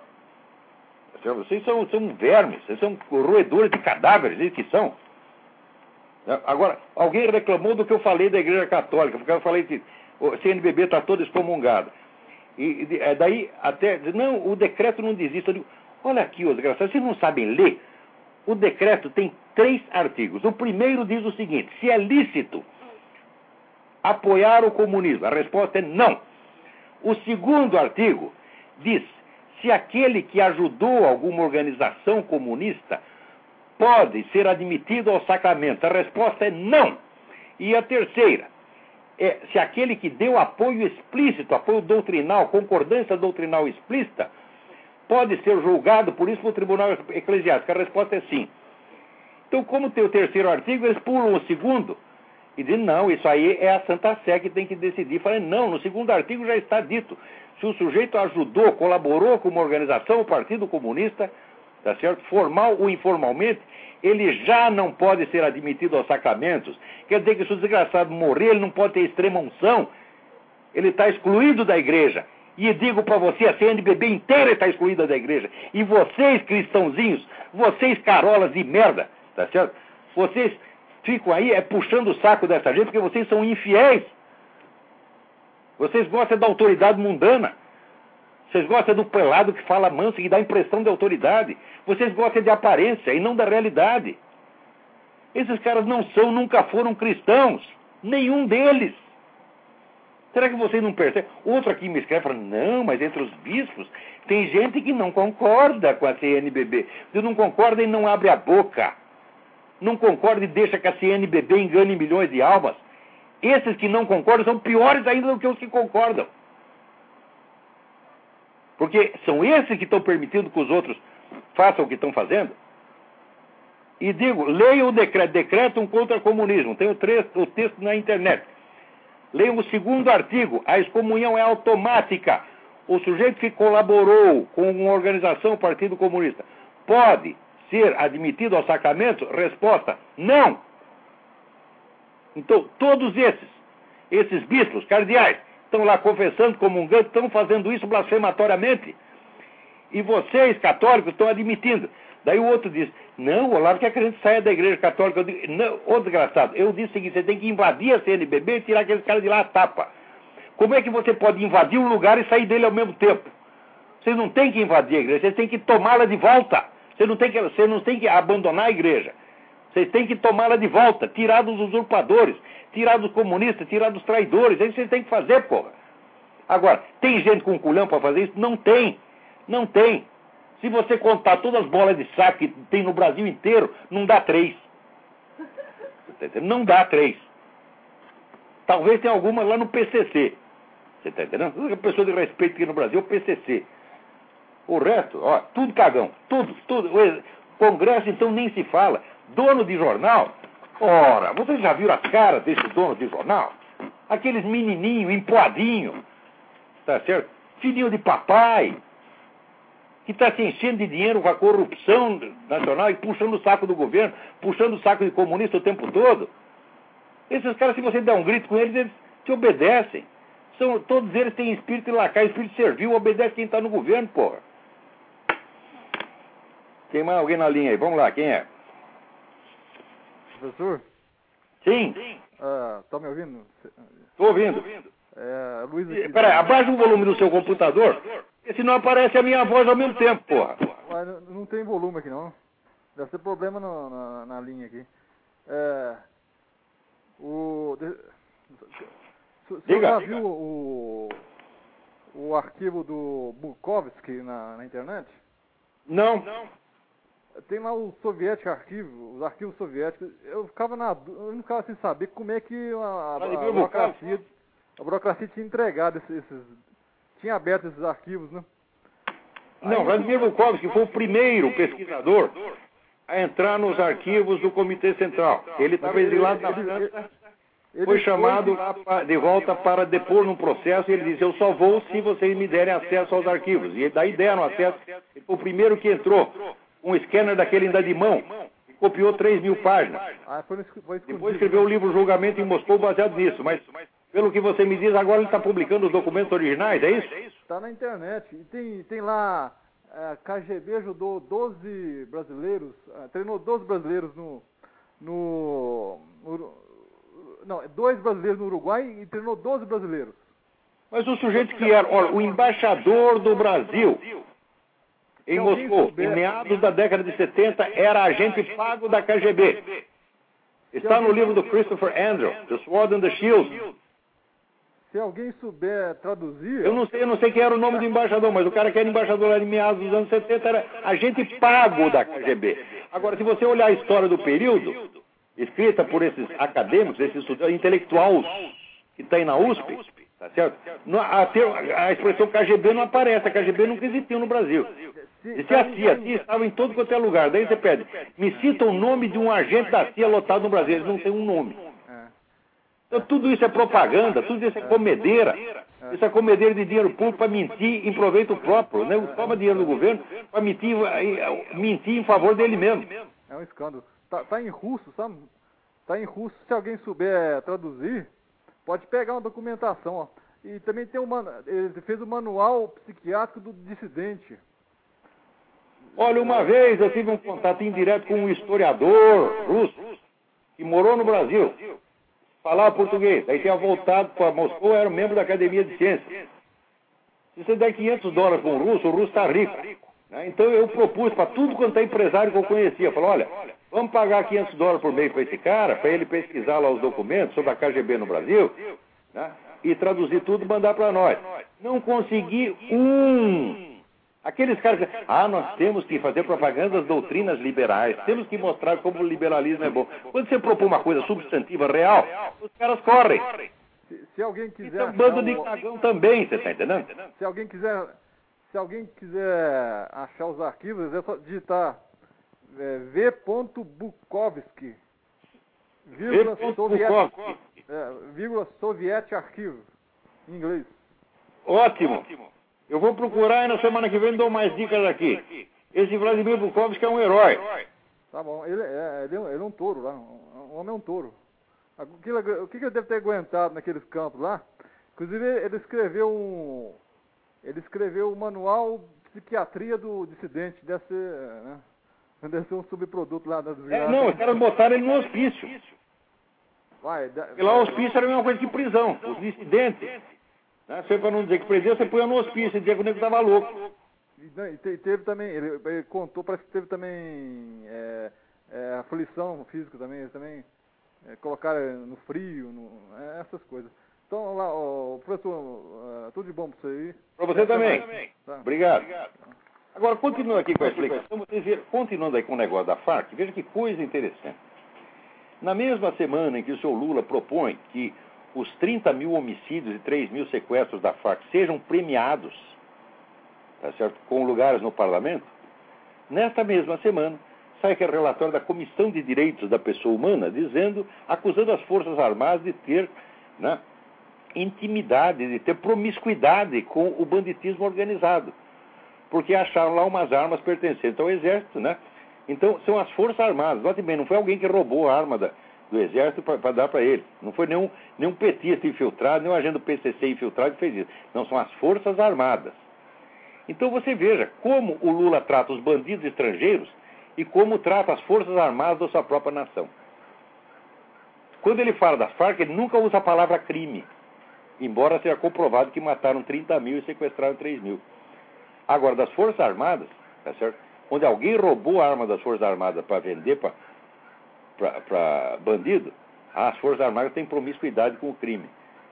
Vocês são, são vermes, vocês são roedores de cadáveres, eles que são. Agora, alguém reclamou do que eu falei da Igreja Católica, porque eu falei que o C N B B está todo excomungado. E, e daí até, não, o decreto não diz isso. Eu digo, olha aqui, os desgraçados, vocês não sabem ler? O decreto tem três artigos. O primeiro diz o seguinte: se é lícito apoiar o comunismo, a resposta é não. O segundo artigo diz se aquele que ajudou alguma organização comunista pode ser admitido ao sacramento. A resposta é não. E a terceira é se aquele que deu apoio explícito, apoio doutrinal, concordância doutrinal explícita, pode ser julgado por isso no Tribunal Eclesiástico. A resposta é sim. Então, como tem o terceiro artigo, eles pulam o segundo E diz, não, isso aí é a Santa Sé que tem que decidir. Eu falei, não, no segundo artigo já está dito. Se o sujeito ajudou, colaborou com uma organização, o Partido Comunista, tá certo? Formal ou informalmente, ele já não pode ser admitido aos sacramentos. Quer dizer que se o desgraçado morrer, ele não pode ter extrema unção. Ele está excluído da igreja. E digo para você, a C N B B inteira está excluída da igreja. E vocês, cristãozinhos, vocês carolas de merda, tá certo? Vocês ficam aí é, puxando o saco dessa gente porque vocês são infiéis. Vocês gostam da autoridade mundana. Vocês gostam do pelado que fala manso e que dá impressão de autoridade. Vocês gostam de aparência e não da realidade. Esses caras não são, nunca foram cristãos. Nenhum deles. Será que vocês não percebem? Outro aqui me escreve e fala, não, mas entre os bispos tem gente que não concorda com a C N B B. Se não concorda e não abre a boca. Não concorda e deixa que a C N B B engane milhões de almas. Esses que não concordam são piores ainda do que os que concordam. Porque são esses que estão permitindo que os outros façam o que estão fazendo. E digo, leiam o decreto, decretum contra o comunismo. Tem o, tre- o texto na internet. Leiam o segundo artigo. A excomunhão é automática. O sujeito que colaborou com uma organização, o Partido Comunista, pode ser admitido ao sacramento? Resposta, não. Então, todos esses, esses bispos, cardeais, estão lá confessando, comungando, estão fazendo isso blasfematoriamente. E vocês, católicos, estão admitindo. Daí o outro diz, não, o Olavo quer que a gente saia da igreja católica. Eu digo, não, ô desgraçado, eu disse o seguinte, você tem que invadir a C N B B e tirar aqueles caras de lá a tapa. Como é que você pode invadir um lugar e sair dele ao mesmo tempo? Vocês não têm que invadir a igreja, vocês têm que tomá-la de volta. Vocês não têm que, vocês não têm que abandonar a igreja. Vocês têm que tomá-la de volta, tirar dos usurpadores, tirar dos comunistas, tirar dos traidores. É isso que vocês têm que fazer, porra. Agora, tem gente com culhão para fazer isso? Não tem. Não tem. Se você contar todas as bolas de saco que tem no Brasil inteiro, não dá três. Não dá três. Talvez tenha alguma lá no P C C. Você está entendendo? A única pessoa de respeito aqui no Brasil é o P C C. O resto, ó, tudo cagão. Tudo, tudo. O Congresso, então, nem se fala. Dono de jornal? Ora, vocês já viram a cara desse dono de jornal? Aqueles menininhos, empoadinhos. Tá certo? Filhinho de papai. Que está se enchendo de dinheiro com a corrupção nacional e puxando o saco do governo, puxando o saco de comunista o tempo todo. Esses caras, se você der um grito com eles, eles te obedecem. São, todos eles têm espírito de lacaio, espírito servil, obedece quem está no governo, porra. Tem mais alguém na linha aí? Vamos lá, quem é? Professor? Sim. Ah, tá me ouvindo? Estou ouvindo. É, Luiz aqui. Peraí, abaixa o volume do seu computador, porque senão aparece a minha voz ao mesmo tempo, porra. Ué, não, não tem volume aqui não. Deve ter problema no, na, na linha aqui. É, o... De, o senhor já viu o, o arquivo do Bukovsky na, na internet? Não. Tem lá o soviético arquivo, os arquivos soviéticos. Eu ficava na eu não ficava sem saber como é que a, a, a, burocracia, a burocracia tinha entregado esses, esses. Tinha aberto esses arquivos, né? Não, Vladimir Bukovsky foi o primeiro pesquisador a entrar nos arquivos do Comitê Central. Ele estava exilado na França, foi chamado lá pra, de volta para depor num processo e ele disse, eu só vou se vocês me derem acesso aos arquivos. E daí deram acesso. Ele foi o primeiro que entrou. Um scanner daquele ainda de mão, e copiou três mil páginas. Ah, foi, foi Depois escreveu o livro Julgamento em Moscou baseado nisso. Mas, pelo que você me diz, agora ele está publicando os documentos originais, é isso? Está na internet. E tem, tem lá, é, K G B ajudou doze brasileiros, é, treinou doze brasileiros no, no, no... Não, dois brasileiros no Uruguai e treinou doze brasileiros. Mas o sujeito que era, olha, o embaixador do Brasil em Moscou, em meados da década de setenta, era agente pago da K G B. Está no livro do Christopher Andrew, The Sword and the Shield. Se alguém souber traduzir... Eu não sei, eu não sei quem era o nome do embaixador, mas o cara que era embaixador lá em meados dos anos setenta era agente pago da K G B. Agora, se você olhar a história do período, escrita por esses acadêmicos, esses intelectuais que tem na U S P, tá certo? A, a expressão K G B não aparece, a K G B nunca existiu no Brasil. Disse a C I A, a C I A estava em todo quanto é lugar. Daí você pede, me cita o nome de um agente da C I A lotado no Brasil. Eles não têm um nome. Então tudo isso é propaganda, tudo isso é comedeira. Isso é comedeira de dinheiro público para mentir em proveito próprio. Né? Toma dinheiro do governo para mentir, mentir em favor dele mesmo. É um escândalo. Tá, tá em russo, sabe? Tá em russo, se alguém souber traduzir, pode pegar uma documentação, ó. E também tem uma, ele fez o manual psiquiátrico do dissidente. Olha, uma vez eu tive um contato indireto com um historiador russo que morou no Brasil, falava português, aí tinha voltado para Moscou, era membro da Academia de Ciências. Se você der quinhentos dólares para um russo, o russo está rico. Né? Então eu propus para tudo quanto é empresário que eu conhecia, falei, olha, vamos pagar quinhentos dólares por mês para esse cara, para ele pesquisar lá os documentos sobre a K G B no Brasil, né? E traduzir tudo e mandar para nós. Não consegui um. Aqueles caras que ah, nós temos que fazer propaganda das doutrinas liberais, temos que mostrar como o liberalismo é bom. Quando você propõe uma coisa substantiva, real, os caras correm. Se, se alguém quiser... Isso é um bando de cagão também, você está entendendo? Se alguém quiser, se alguém quiser achar os arquivos, é só digitar é, v. Bukovski, vírgula, Soviet, é, vírgula Soviet Arquivo, em inglês. Ótimo. Eu vou procurar e na semana que vem dou mais dicas aqui. Esse Vladimir Bukovski é um herói. Tá bom, ele é, ele é, um, ele é um touro lá, o homem é um touro. O que, o que ele deve ter aguentado naqueles campos lá? Inclusive ele escreveu um, ele escreveu o manual de psiquiatria do dissidente, deve ser, né? Deve ser um subproduto lá das é, Não, os caras botaram ele no hospício. Vai, da, e lá o hospício era a mesma coisa que prisão. Os dissidentes, né? Você, para não dizer que prendeu, você põe no hospício e dizia que o nego estava louco. E, e te, teve também, ele, ele contou, parece que teve também é, é, aflição física também, eles também é, colocaram no frio, no, é, essas coisas. Então, lá, ó, professor, uh, tudo de bom para você aí. Para você também. Tá. Obrigado. Agora, continuando aqui com a explicação, vocês viram, continuando aí com o negócio da Farc, veja que coisa interessante. Na mesma semana em que o senhor Lula propõe que os trinta mil homicídios e três mil sequestros da Farc sejam premiados, tá certo, com lugares no parlamento, nesta mesma semana sai aquele relatório da Comissão de Direitos da Pessoa Humana, dizendo, acusando as Forças Armadas de ter, né, intimidade, de ter promiscuidade com o banditismo organizado, porque acharam lá umas armas pertencentes ao Exército, né? Então, são as Forças Armadas. Note bem, não foi alguém que roubou a arma da, do Exército para dar para ele. Não foi nenhum, nenhum petista infiltrado, nenhum agente do P C C infiltrado que fez isso. Não, são as Forças Armadas. Então, você veja como o Lula trata os bandidos estrangeiros e como trata as Forças Armadas da sua própria nação. Quando ele fala das Farc, ele nunca usa a palavra crime, embora seja comprovado que mataram trinta mil e sequestraram três mil. Agora, das Forças Armadas, tá certo? Onde alguém roubou a arma das Forças Armadas para vender para bandido, as Forças Armadas têm promiscuidade com o crime.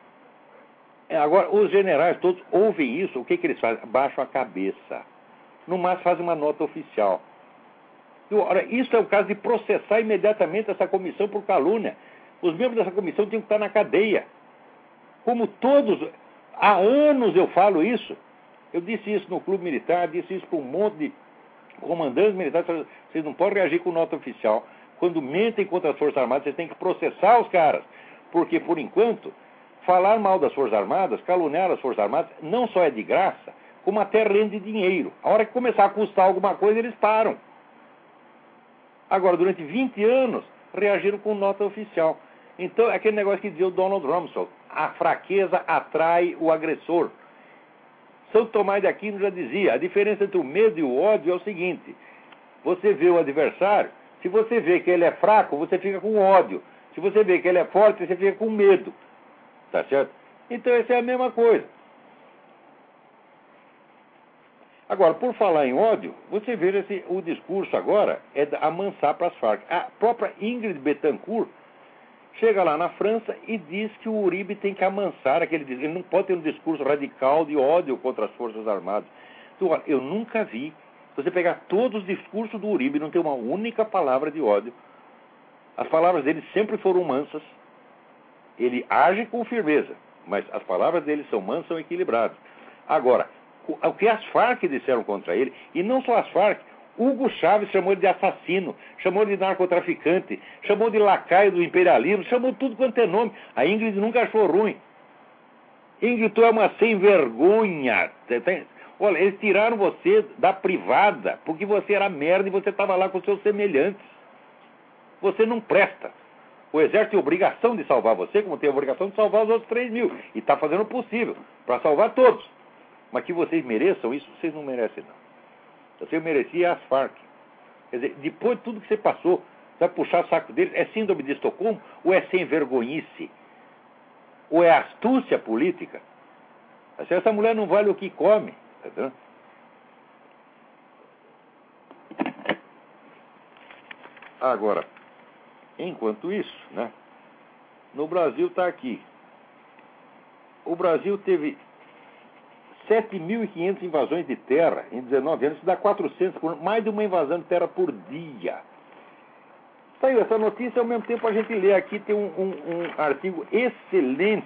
Agora, os generais todos ouvem isso, o que, que eles fazem? Baixam a cabeça. No máximo, fazem uma nota oficial. Ora, isso é o caso de processar imediatamente essa comissão por calúnia. Os membros dessa comissão tinham que estar na cadeia. Como todos... Há anos eu falo isso. Eu disse isso no clube militar, disse isso para um monte de comandantes militares. Vocês não podem reagir com nota oficial. Quando mentem contra as Forças Armadas, vocês têm que processar os caras. Porque, por enquanto, falar mal das Forças Armadas, caluniar as Forças Armadas, não só é de graça, como até rende dinheiro. A hora que começar a custar alguma coisa, eles param. Agora, durante vinte anos, reagiram com nota oficial. Então, é aquele negócio que dizia o Donald Rumsfeld: a fraqueza atrai o agressor. São Tomás de Aquino já dizia, a diferença entre o medo e o ódio é o seguinte: você vê o adversário, se você vê que ele é fraco, você fica com ódio. Se você vê que ele é forte, você fica com medo. Tá certo? Então, essa é a mesma coisa. Agora, por falar em ódio, você vê esse, o discurso agora é amansar para as Farc. A própria Ingrid Betancourt chega lá na França e diz que o Uribe tem que amansar aquele discurso. Ele não pode ter um discurso radical de ódio contra as Forças Armadas. Então, eu nunca vi, se você pegar todos os discursos do Uribe, não tem uma única palavra de ódio. As palavras dele sempre foram mansas. Ele age com firmeza, mas as palavras dele são mansas, são equilibradas. Agora, o que as Farc disseram contra ele, e não só as Farc, Hugo Chávez chamou ele de assassino, chamou ele de narcotraficante, chamou de lacaio do imperialismo, chamou tudo quanto é nome. A Ingrid nunca achou ruim. Ingrid, tu é uma sem vergonha. Olha, eles tiraram você da privada porque você era merda e você estava lá com seus semelhantes. Você não presta. O exército tem obrigação de salvar você, como tem a obrigação de salvar os outros três mil. E está fazendo o possível para salvar todos. Mas que vocês mereçam isso, vocês não merecem, não. Você merecia as Farc. Quer dizer, depois de tudo que você passou, você vai puxar o saco deles. É síndrome de Estocolmo ou é sem vergonhice? Ou é astúcia política? Essa mulher não vale o que come. Tá vendo? Agora, enquanto isso, né, no Brasil está aqui. O Brasil teve sete mil e quinhentas invasões de terra em dezenove anos, isso dá quatrocentos, por, mais de uma invasão de terra por dia. Saiu essa notícia, ao mesmo tempo a gente lê aqui, tem um, um, um artigo excelente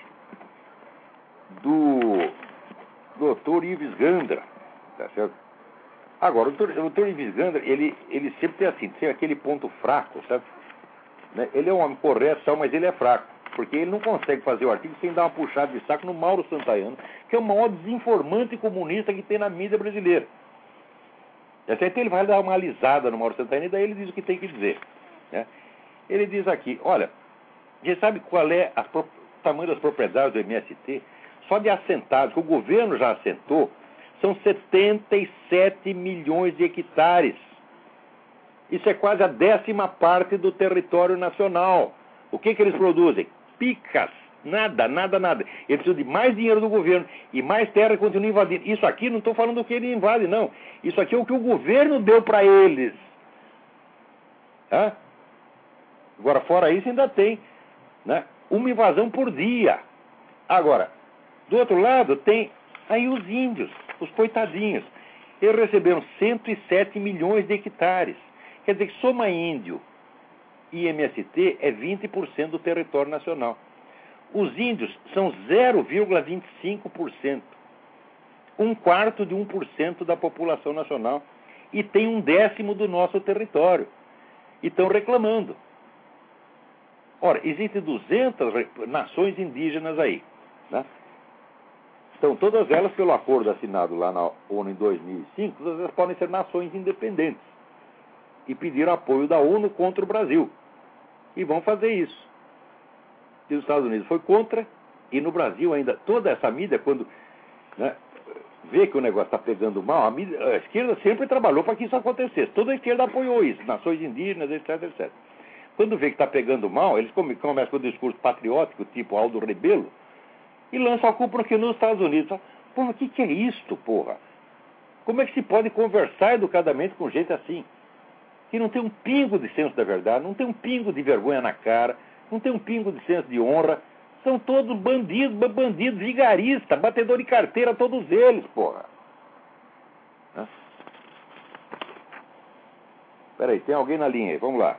do doutor Ives Gandra, tá certo? Agora, o doutor Ives Gandra, ele, ele sempre tem assim, tem aquele ponto fraco, sabe? Né? Ele é um homem correto, mas ele é fraco. Porque ele não consegue fazer o artigo sem dar uma puxada de saco no Mauro Santayana, que é o maior desinformante comunista que tem na mídia brasileira. Então ele vai dar uma alisada no Mauro Santayana e daí ele diz o que tem que dizer. Né? Ele diz aqui, olha, você sabe qual é a, o tamanho das propriedades do M S T? Só de assentados, que o governo já assentou, são setenta e sete milhões de hectares. Isso é quase a décima parte do território nacional. O que que eles produzem? Picas. Nada, nada, nada. Eles precisam de mais dinheiro do governo e mais terra e continuam invadindo. Isso aqui, não estou falando do que ele invade, não. Isso aqui é o que o governo deu para eles. Hã? Agora, fora isso, ainda tem, né, uma invasão por dia. Agora, do outro lado, tem aí os índios, os coitadinhos. Eles receberam cento e sete milhões de hectares. Quer dizer que soma índio e M S T é vinte por cento do território nacional. Os índios são zero vírgula vinte e cinco por cento. Um quarto de um por cento da população nacional. E tem um décimo do nosso território. E estão reclamando. Ora, existem duzentas nações indígenas aí. Né? Então, todas elas, pelo acordo assinado lá na ONU em dois mil e cinco, todas elas podem ser nações independentes. E pediram apoio da ONU contra o Brasil. E vão fazer isso. E os Estados Unidos foi contra, e no Brasil ainda, toda essa mídia, quando, né, vê que o negócio está pegando mal, a, mídia, a esquerda sempre trabalhou para que isso acontecesse. Toda a esquerda apoiou isso, nações indígenas, etc, etcétera. Quando vê que está pegando mal, eles come, começam com o discurso patriótico, tipo Aldo Rebelo, e lançam a culpa aqui nos Estados Unidos. Fala, porra, o que, que é isto, porra? Como é que se pode conversar educadamente com gente assim? Que não tem um pingo de senso da verdade, não tem um pingo de vergonha na cara, não tem um pingo de senso de honra. São todos bandidos, bandidos, vigaristas, batedor de carteira, todos eles, porra. Hã? Peraí, tem alguém na linha aí, vamos lá.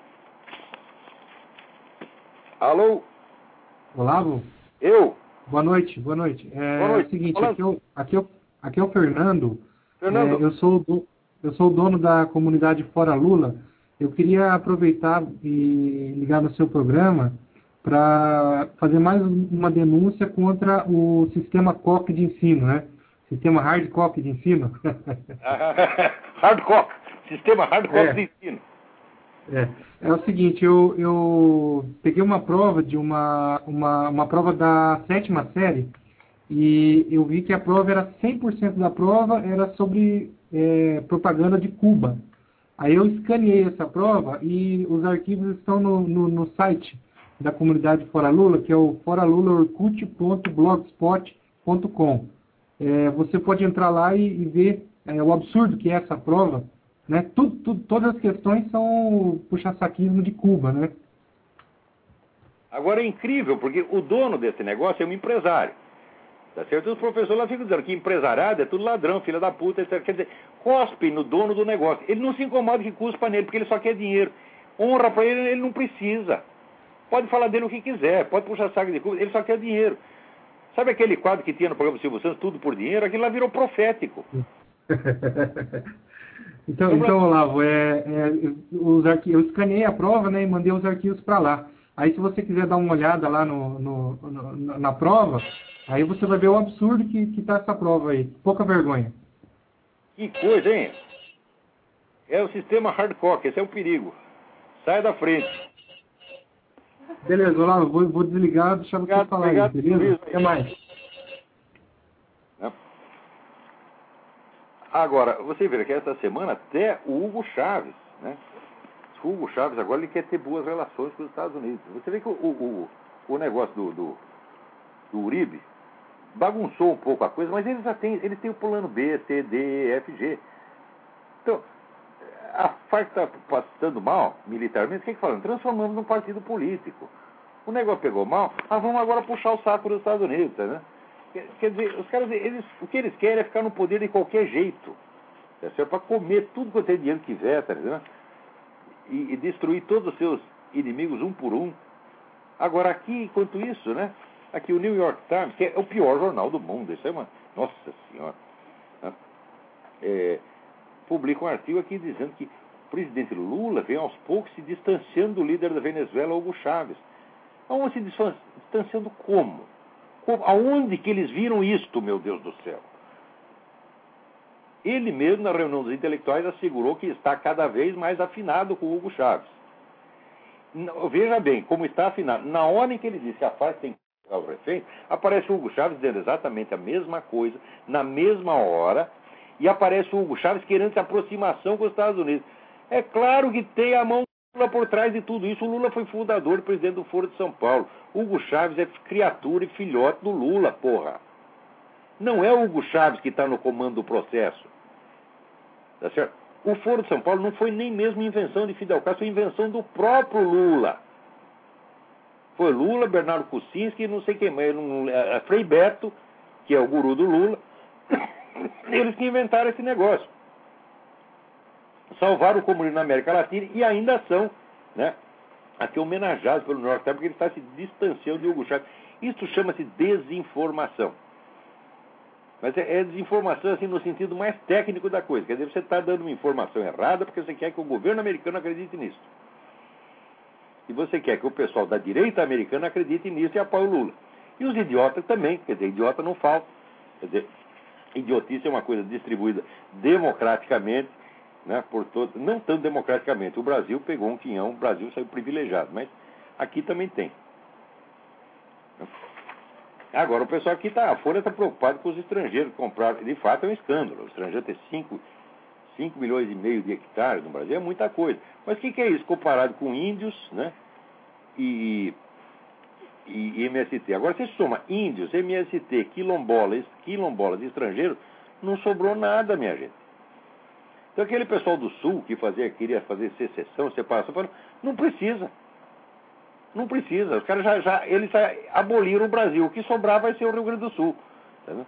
Alô? Olavo? Eu? Boa noite, boa noite. É, boa noite. É o seguinte, Olá. aqui é o, aqui, é o, aqui é o Fernando. Fernando. É, eu, sou do, eu sou o dono da comunidade Fora Lula. Eu queria aproveitar e ligar no seu programa para fazer mais uma denúncia contra o sistema C O C de ensino, né? Sistema Hard C O C de ensino. Hard C O C. Sistema Hard C O C é. de ensino. É, é o seguinte, eu, eu peguei uma prova de uma, uma, uma prova da sétima série e eu vi que a prova era cem por cento da prova era sobre é, propaganda de Cuba. Aí eu escaneei essa prova e os arquivos estão no, no, no site da comunidade Fora Lula, que é o foralulaorkut ponto blogspot ponto com. É, você pode entrar lá e, e ver é, o absurdo que é essa prova. Né? Tudo, tudo, todas as questões são puxa-saquismo de Cuba, né? Agora é incrível, porque o dono desse negócio é um empresário. Tá certo? Os professores lá ficam dizendo que empresariado é tudo ladrão, filha da puta, etcétera. Quer dizer, cospe no dono do negócio. Ele não se incomoda que cuspa nele, porque ele só quer dinheiro. Honra para ele, ele não precisa. Pode falar dele o que quiser, pode puxar saco de Cuba, ele só quer dinheiro. Sabe aquele quadro que tinha no programa Silvio Santos, Tudo por Dinheiro? Aquilo lá virou profético. então, então, Olavo, é, é, os arquivos, eu escaneei a prova, né, e mandei os arquivos para lá. Aí, se você quiser dar uma olhada lá no, no, no, na prova, aí você vai ver o absurdo que, que tá essa prova aí. Pouca vergonha. Que coisa, hein? É o sistema hardcore, esse é um perigo. Sai da frente. Beleza, Olavo, vou, vou desligar, deixar você Obrigado, falar obrigado, aí, beleza? Luiz. Até mais. Agora, você vê que essa semana até o Hugo Chávez, né? O Hugo Chávez agora ele quer ter boas relações com os Estados Unidos. Você vê que o, o, o negócio do, do, do Uribe bagunçou um pouco a coisa, mas eles já têm, eles têm o plano B, C, D, E, F, G. Então, a Farc está passando mal militarmente, o que é que falam? Transformamos num partido político. O negócio pegou mal, ah, vamos agora puxar o saco dos Estados Unidos, né? Quer, quer dizer, os caras, eles, o que eles querem é ficar no poder de qualquer jeito. Tá certo? Para comer tudo quanto é dinheiro que tiver, tá entendendo? E, e destruir todos os seus inimigos um por um. Agora aqui, enquanto isso, né? Aqui o New York Times, que é o pior jornal do mundo, isso é uma... Nossa Senhora! Né? É, publica um artigo aqui dizendo que o presidente Lula vem aos poucos se distanciando do líder da Venezuela, Hugo Chávez. Vamos se distanciando como? como? Aonde que eles viram isto, meu Deus do céu? Ele mesmo, na reunião dos intelectuais, assegurou que está cada vez mais afinado com o Hugo Chávez. Veja bem, como está afinado. Na hora em que ele disse que a Farc tem que pegar o refém, aparece o Hugo Chávez dizendo exatamente a mesma coisa, na mesma hora, e aparece o Hugo Chávez querendo essa aproximação com os Estados Unidos. É claro que tem a mão do Lula por trás de tudo isso. O Lula foi fundador e presidente do Foro de São Paulo. O Hugo Chávez é criatura e filhote do Lula, porra. Não é o Hugo Chávez que está no comando do processo. Tá certo? O Foro de São Paulo não foi nem mesmo invenção de Fidel Castro, foi invenção do próprio Lula. Foi Lula, Bernardo Kuczynski, não sei quem mais, Frei Beto, que é o guru do Lula, eles que inventaram esse negócio. Salvaram o comunismo na América Latina e ainda são, né, aqui homenageados pelo New York Times, porque ele está se distanciando de Hugo Chávez. Isso chama-se desinformação. Mas é, é desinformação assim no sentido mais técnico da coisa. Quer dizer, você está dando uma informação errada porque você quer que o governo americano acredite nisso. E você quer que o pessoal da direita americana acredite nisso e apoie o Lula. E os idiotas também. Quer dizer, idiota não falta. Quer dizer, idiotice é uma coisa distribuída democraticamente, né, por todos. Não tão democraticamente. O Brasil pegou um quinhão, o Brasil saiu privilegiado. Mas aqui também tem. Agora, o pessoal aqui está, a Folha está preocupado com os estrangeiros comprar. De fato, é um escândalo. O estrangeiro ter cinco milhões e meio de hectares no Brasil é muita coisa. Mas o que, que é isso comparado com índios, né? E, e, e M S T? Agora, você soma índios, M S T, quilombolas, quilombolas e estrangeiros, não sobrou nada, minha gente. Então, aquele pessoal do Sul que fazia, queria fazer secessão, separação, não precisa. Não precisa. Os caras já, já, eles já aboliram o Brasil. O que sobrar vai ser o Rio Grande do Sul. Tá vendo?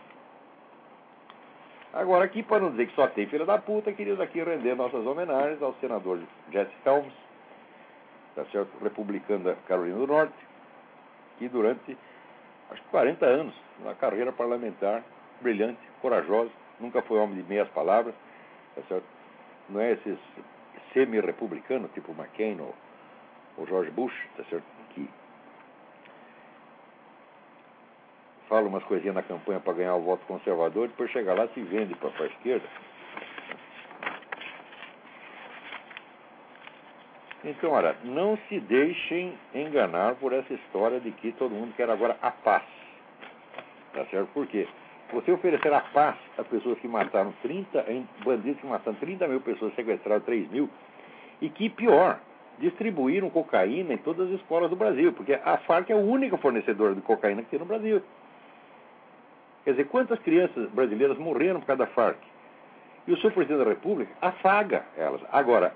Agora, aqui, para não dizer que só tem filha da puta, queríamos aqui render nossas homenagens ao senador Jesse Helms, tá certo? Republicano da Carolina do Norte, que durante, acho que quarenta anos, uma carreira parlamentar brilhante, corajosa, nunca foi homem de meias palavras, tá certo? Não é esses semi-republicanos, tipo McCain ou o George Bush, tá certo? Que fala umas coisinhas na campanha para ganhar o voto conservador, depois chega lá e se vende para a esquerda. Então, olha, não se deixem enganar por essa história de que todo mundo quer agora a paz. Tá certo? Por quê? Você oferecer a paz a pessoas que mataram trinta, bandidos que mataram trinta mil pessoas, sequestraram três mil, e que, pior, distribuíram cocaína em todas as escolas do Brasil, porque a Farc é a única fornecedora de cocaína que tem no Brasil. Quer dizer, quantas crianças brasileiras morreram por causa da Farc? E o senhor presidente da República afaga elas. Agora,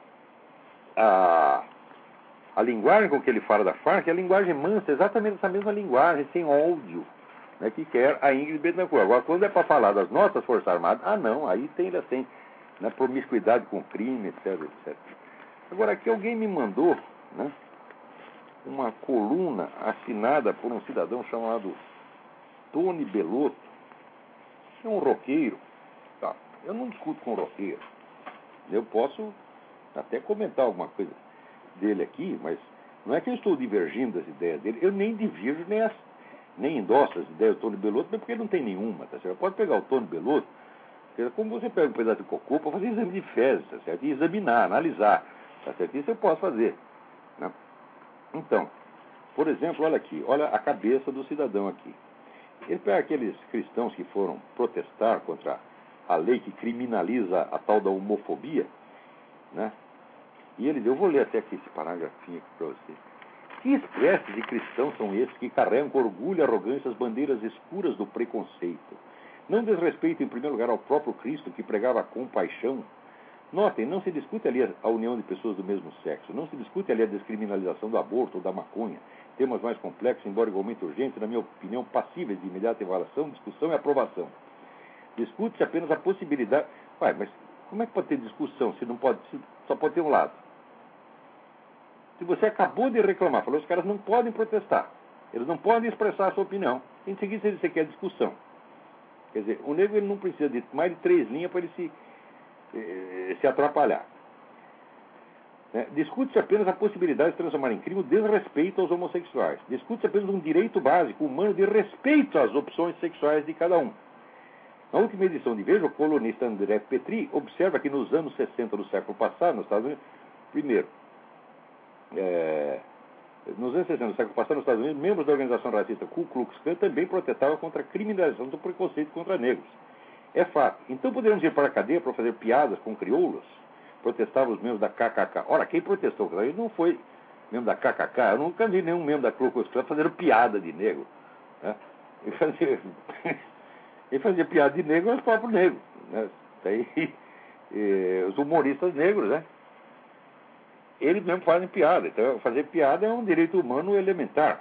a, a linguagem com que ele fala da Farc é a linguagem mansa, exatamente essa mesma linguagem, sem ódio, né, que quer a Ingrid Betancourt. Agora, quando é para falar das nossas Forças Armadas, ah não, aí tem, elas têm, né, promiscuidade com crime, etc, etcétera. Agora, aqui alguém me mandou, né, uma coluna assinada por um cidadão chamado Tony Belotto, é um roqueiro, tá? eu não discuto com o roqueiro. Eu posso até comentar alguma coisa dele aqui, mas não é que eu estou divergindo das ideias dele. Eu nem divirjo, nem, as, nem endosso as ideias do Tony Bellotto, porque ele não tem nenhuma, tá certo? Pode pegar o Tony Bellotto, como você pega um pedaço de cocô para fazer exame de fezes, tá certo? E examinar, analisar, tá certo? Isso eu posso fazer, né? Então, por exemplo, olha aqui, olha a cabeça do cidadão aqui. Ele pega aqueles cristãos que foram protestar contra a lei que criminaliza a tal da homofobia, né? E ele, eu vou ler até aqui esse parágrafinho aqui para você. Que espécie de cristãos são esses que carregam com orgulho e arrogância as bandeiras escuras do preconceito? Não desrespeitam, em primeiro lugar, ao próprio Cristo, que pregava a compaixão. Notem, não se discute ali a união de pessoas do mesmo sexo, não se discute ali a descriminalização do aborto ou da maconha, temas mais complexos, embora igualmente urgentes, na minha opinião, passíveis de imediata avaliação, discussão e aprovação. Discute-se apenas a possibilidade... Ué, mas como é que pode ter discussão se não pode, se só pode ter um lado? Se você acabou de reclamar, falou, os caras não podem protestar, eles não podem expressar a sua opinião, em seguida você quer discussão. Quer dizer, o negro ele não precisa de mais de três linhas para ele se, eh, se atrapalhar. Né? Discute-se apenas a possibilidade de transformar em crime o desrespeito aos homossexuais. Discute-se apenas um direito básico humano de respeito às opções sexuais de cada um. Na última edição de Veja, o colunista André Petri observa que nos anos sessenta do século passado, nos Estados Unidos, primeiro, é, nos anos sessenta do século passado, nos Estados Unidos, membros da organização racista Ku Klux Klan também protestavam contra a criminalização do preconceito contra negros. É fato. Então poderíamos ir para a cadeia para fazer piadas com crioulos? Protestavam os membros da K K K. Ora, quem protestou? Ele não foi membro da K K K. Eu nunca vi nenhum membro da Ku Klux Klan fazendo piada de negro. Né? Ele, fazia, ele fazia piada de negro aos próprios negros. Né? Daí, e, os humoristas negros, né? Eles mesmo fazem piada. Então, fazer piada é um direito humano elementar.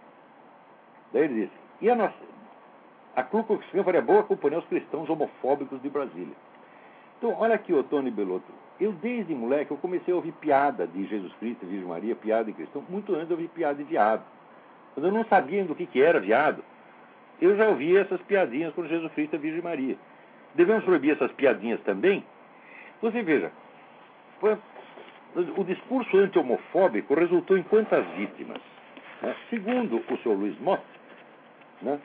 Daí ele disse, e a nossa... A Ku Klux Klan faria boa companhia aos cristãos homofóbicos de Brasília. Então, olha aqui, o Tony Bellotto. Eu, desde moleque, eu comecei a ouvir piada de Jesus Cristo, Virgem Maria, piada de cristão, muito antes de ouvir piada de viado. Quando eu não sabia do que, que era viado, eu já ouvia essas piadinhas com Jesus Cristo e Virgem Maria. Devemos proibir essas piadinhas também? Você veja, o discurso anti-homofóbico resultou em quantas vítimas? Né? Segundo o senhor Luiz Mott, né,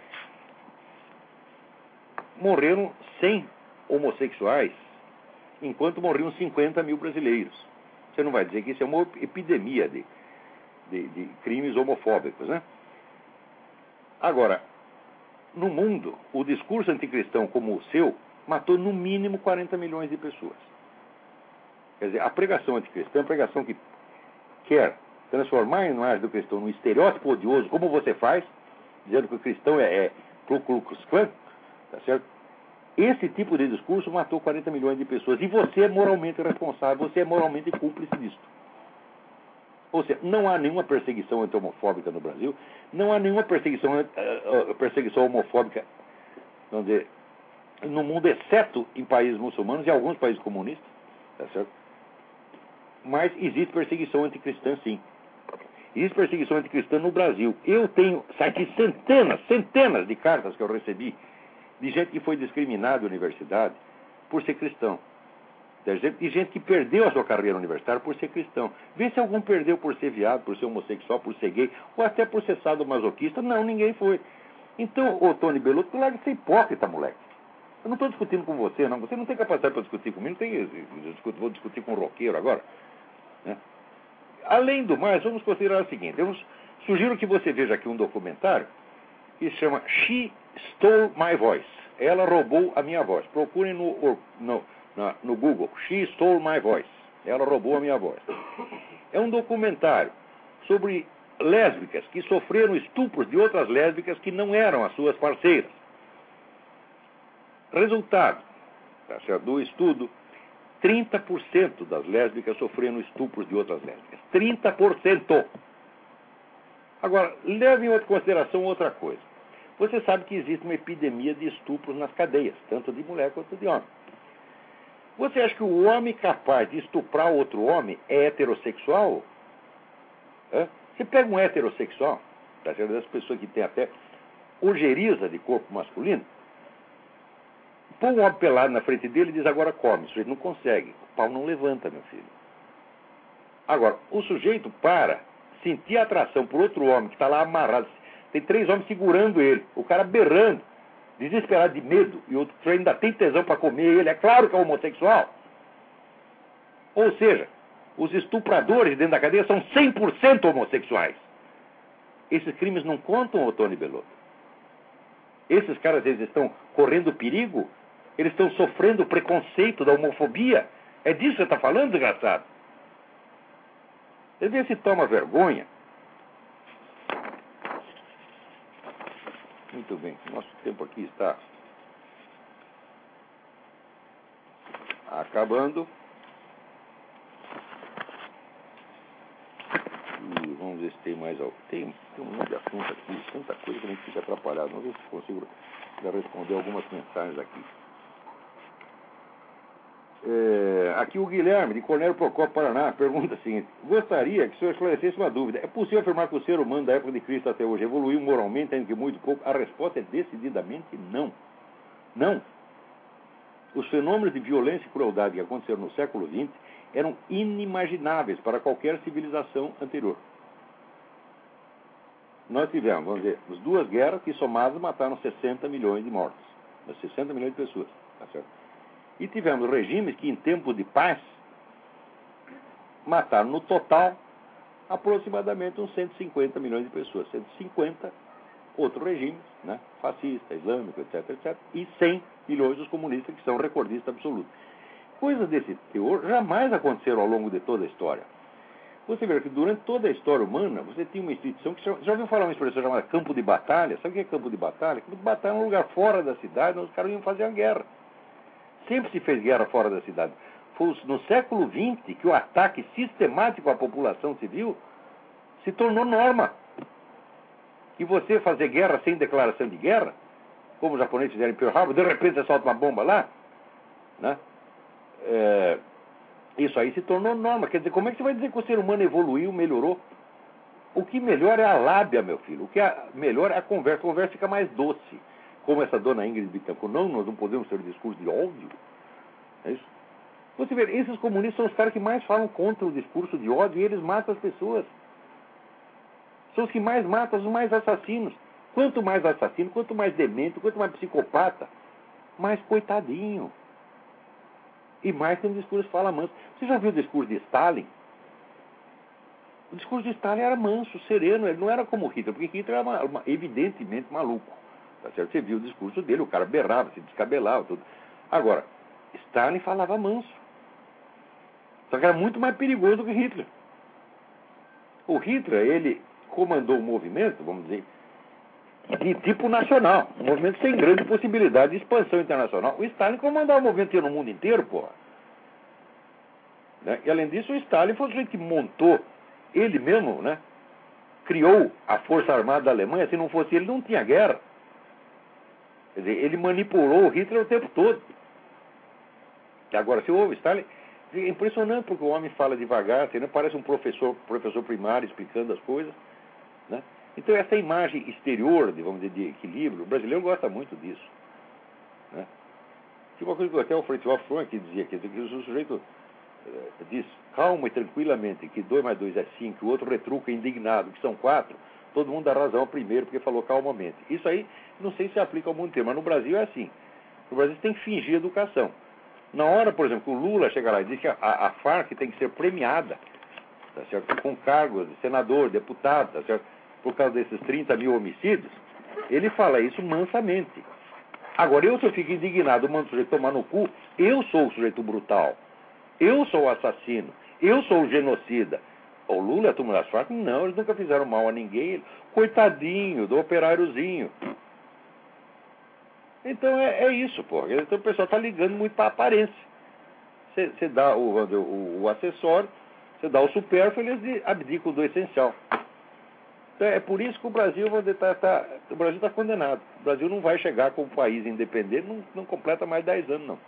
morreram cem homossexuais, enquanto morriam cinquenta mil brasileiros. Você não vai dizer que isso é uma epidemia de, de, de crimes homofóbicos, né? Agora, no mundo, o discurso anticristão como o seu matou no mínimo quarenta milhões de pessoas. Quer dizer, a pregação anticristã é uma pregação que quer transformar a imagem do cristão num estereótipo odioso, como você faz, dizendo que o cristão é, é Ku Klux Klan, tá certo? Esse tipo de discurso matou quarenta milhões de pessoas. E você é moralmente responsável, você é moralmente cúmplice disso. Ou seja, não há nenhuma perseguição anti-homofóbica no Brasil, não há nenhuma perseguição, uh, uh, perseguição homofóbica, vamos dizer, no mundo, exceto em países muçulmanos e alguns países comunistas, tá certo? Mas existe perseguição anticristã, sim. Existe perseguição anticristã no Brasil. Eu tenho, sabe, centenas, centenas de cartas que eu recebi de gente que foi discriminada na universidade por ser cristão. De gente que perdeu a sua carreira universitária por ser cristão. Vê se algum perdeu por ser viado, por ser homossexual, por ser gay, ou até por ser sadomasoquista. Não, ninguém foi. Então, ô Tony Bellotto, larga de ser hipócrita, moleque. Eu não estou discutindo com você, não. Você não tem capacidade para discutir comigo. Não tem, eu discuto, vou discutir com um roqueiro agora. Né? Além do mais, vamos considerar o seguinte. Eu sugiro que você veja aqui um documentário que se chama She Stole My Voice. Ela roubou a minha voz. Procurem no, no, no, no Google. She Stole My Voice. Ela roubou a minha voz. É um documentário sobre lésbicas que sofreram estupros de outras lésbicas que não eram as suas parceiras. Resultado, tá certo, do estudo, trinta por cento das lésbicas sofreram estupros de outras lésbicas. trinta por cento! Agora, leve em consideração outra coisa. Você sabe que existe uma epidemia de estupros nas cadeias, tanto de mulher quanto de homem. Você acha que o homem capaz de estuprar outro homem é heterossexual? Hã? Você pega um heterossexual, tá certo, das pessoas que têm até ojeriza de corpo masculino, põe um homem pelado na frente dele e diz, agora come. O sujeito não consegue. O pau não levanta, meu filho. Agora, o sujeito para sentir atração por outro homem que está lá amarrado. Tem três homens segurando ele. O cara berrando, desesperado de medo. E o outro ainda tem tesão para comer ele. É claro que é homossexual. Ou seja, os estupradores dentro da cadeia são cem por cento homossexuais. Esses crimes não contam, ô Tony Belotto. Esses caras, eles estão correndo perigo, eles estão sofrendo o preconceito da homofobia. É disso que você está falando, desgraçado? Você vê se toma vergonha. Muito bem, nosso tempo aqui está acabando. E vamos ver se tem mais algo. Tem, tem um monte de assunto aqui, tanta coisa que a gente fica atrapalhado. Vamos ver se consigo já responder algumas mensagens aqui. É, aqui o Guilherme, de Cornélio Procópio, Paraná, pergunta o seguinte: gostaria que o senhor esclarecesse uma dúvida. É possível afirmar que o ser humano da época de Cristo até hoje evoluiu moralmente, ainda que muito pouco? A resposta é decididamente não. Não. Os fenômenos de violência e crueldade que aconteceram no século vinte eram inimagináveis para qualquer civilização anterior. Nós tivemos, vamos dizer, as duas guerras que somadas mataram sessenta milhões de mortos. sessenta milhões de pessoas. Tá certo? E tivemos regimes que, em tempo de paz, mataram no total aproximadamente uns cento e cinquenta milhões de pessoas. cento e cinquenta outros regimes, né, fascista, islâmico, etc, etcétera. E cem milhões dos comunistas, que são recordistas absolutos. Coisas desse teor jamais aconteceram ao longo de toda a história. Você vê que durante toda a história humana, você tinha uma instituição que... Já ouviu falar uma expressão chamada campo de batalha? Sabe o que é campo de batalha? Campo de batalha é um lugar fora da cidade onde os caras iam fazer a guerra. Sempre se fez guerra fora da cidade. Foi no século vinte que o ataque sistemático à população civil se tornou norma. E você fazer guerra sem declaração de guerra, como os japoneses fizeram em Pearl Harbor, de repente você solta uma bomba lá, né? É, isso aí se tornou norma. Quer dizer, como é que você vai dizer que o ser humano evoluiu, melhorou? O que melhora é a lábia, meu filho. O que é melhor é a conversa. A conversa fica mais doce. Como essa dona Ingrid Bittencourt, não, nós não podemos ter um discurso de ódio. É isso? Você vê, esses comunistas são os caras que mais falam contra o discurso de ódio e eles matam as pessoas. São os que mais matam, os mais assassinos. Quanto mais assassino, quanto mais demente, quanto mais psicopata, mais coitadinho. E mais tem um discurso que fala manso. Você já viu o discurso de Stalin? O discurso de Stalin era manso, sereno, ele não era como Hitler, porque Hitler era uma, uma, evidentemente maluco. Tá certo? Você viu o discurso dele, o cara berrava, se descabelava, tudo. Agora, Stalin falava manso. Só que era muito mais perigoso do que Hitler. O Hitler, ele comandou um movimento, vamos dizer, de tipo nacional. Um movimento sem grande possibilidade de expansão internacional. O Stalin comandava um movimento no mundo inteiro, porra. Né? E além disso, o Stalin foi o sujeito que montou, ele mesmo, né? Criou a Força Armada da Alemanha. Se não fosse ele, não tinha guerra. Quer dizer, ele manipulou o Hitler o tempo todo. E agora, se ouve, Stalin... É impressionante porque o homem fala devagar, assim, né? Parece um professor, professor primário explicando as coisas. Né? Então, essa imagem exterior, de, vamos dizer, de equilíbrio, o brasileiro gosta muito disso. Né? Tinha uma coisa que até o Fritjof Frank dizia, que o sujeito eh, diz calma e tranquilamente que dois mais dois é cinco, que o outro retruca indignado, que são quatro, todo mundo dá razão ao primeiro porque falou calmamente. Isso aí, não sei se aplica ao mundo inteiro, mas no Brasil é assim. No Brasil tem que fingir educação. Na hora, por exemplo, que o Lula chega lá e diz que a, a Farc tem que ser premiada, tá certo? Com cargos de senador, deputado, tá certo? Por causa desses trinta mil homicídios, ele fala isso mansamente. Agora, eu, se eu fico indignado, mando o sujeito tomar no cu, eu sou o sujeito brutal. Eu sou o assassino. Eu sou o genocida. O Lula e a turma das Farc, não, eles nunca fizeram mal a ninguém. Coitadinho do operáriozinho. Então é, é isso, pô. Então o pessoal está ligando muito para a aparência. Você dá o, o, o acessório, você dá o supérfluo, eles abdicam do essencial. Então é por isso que o Brasil está tá, o Brasil está condenado. O Brasil não vai chegar como país independente, não, não completa mais dez anos, não.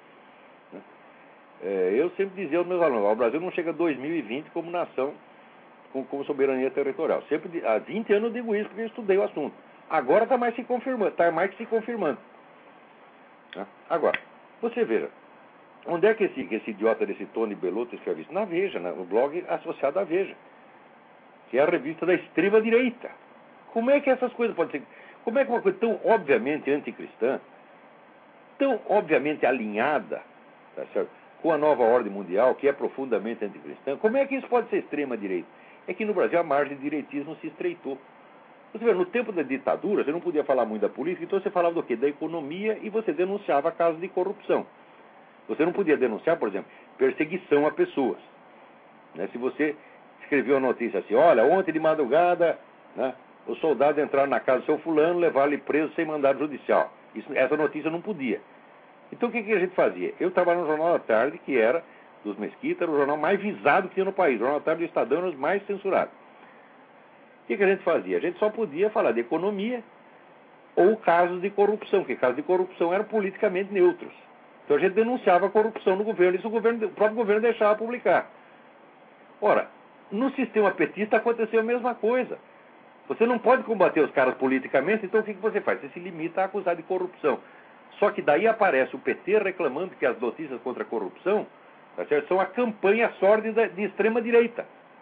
É, eu sempre dizia aos meus alunos, o Brasil não chega a dois mil e vinte como nação, com, como soberania territorial. Sempre, há vinte anos eu digo isso porque eu estudei o assunto. Agora está mais se confirmando, está mais que se confirmando. Né? Agora, você veja, onde é que esse, que esse idiota desse Tony Belotto escreve isso? Na Veja, né? No blog associado à Veja, que é a revista da extrema-direita. Como é que essas coisas podem ser... Como é que uma coisa tão obviamente anticristã, tão obviamente alinhada, tá certo, com a nova ordem mundial, que é profundamente anticristã, como é que isso pode ser extrema-direita? É que no Brasil a margem de direitismo se estreitou. Você vê, no tempo da ditadura, você não podia falar muito da política, então você falava do quê? Da economia, e você denunciava casos de corrupção. Você não podia denunciar, por exemplo, perseguição a pessoas. Né? Se você escreveu a notícia assim, olha, ontem de madrugada, né, os soldados entraram na casa do seu fulano, levaram ele preso sem mandado judicial. Isso, essa notícia não podia. Então o que, que a gente fazia? Eu trabalhava no Jornal da Tarde, que era dos Mesquita, era o jornal mais visado que tinha no país. O Jornal da Tarde do Estadão era os mais censurados. O que, que a gente fazia? A gente só podia falar de economia ou casos de corrupção, porque casos de corrupção eram politicamente neutros. Então a gente denunciava a corrupção no governo, e isso o, governo, o próprio governo deixava publicar. Ora, no sistema petista aconteceu a mesma coisa. Você não pode combater os caras politicamente, então o que, que você faz? Você se limita a acusar de corrupção. Só que daí aparece o P T reclamando que as notícias contra a corrupção, tá certo, são a campanha sórdida de extrema-direita.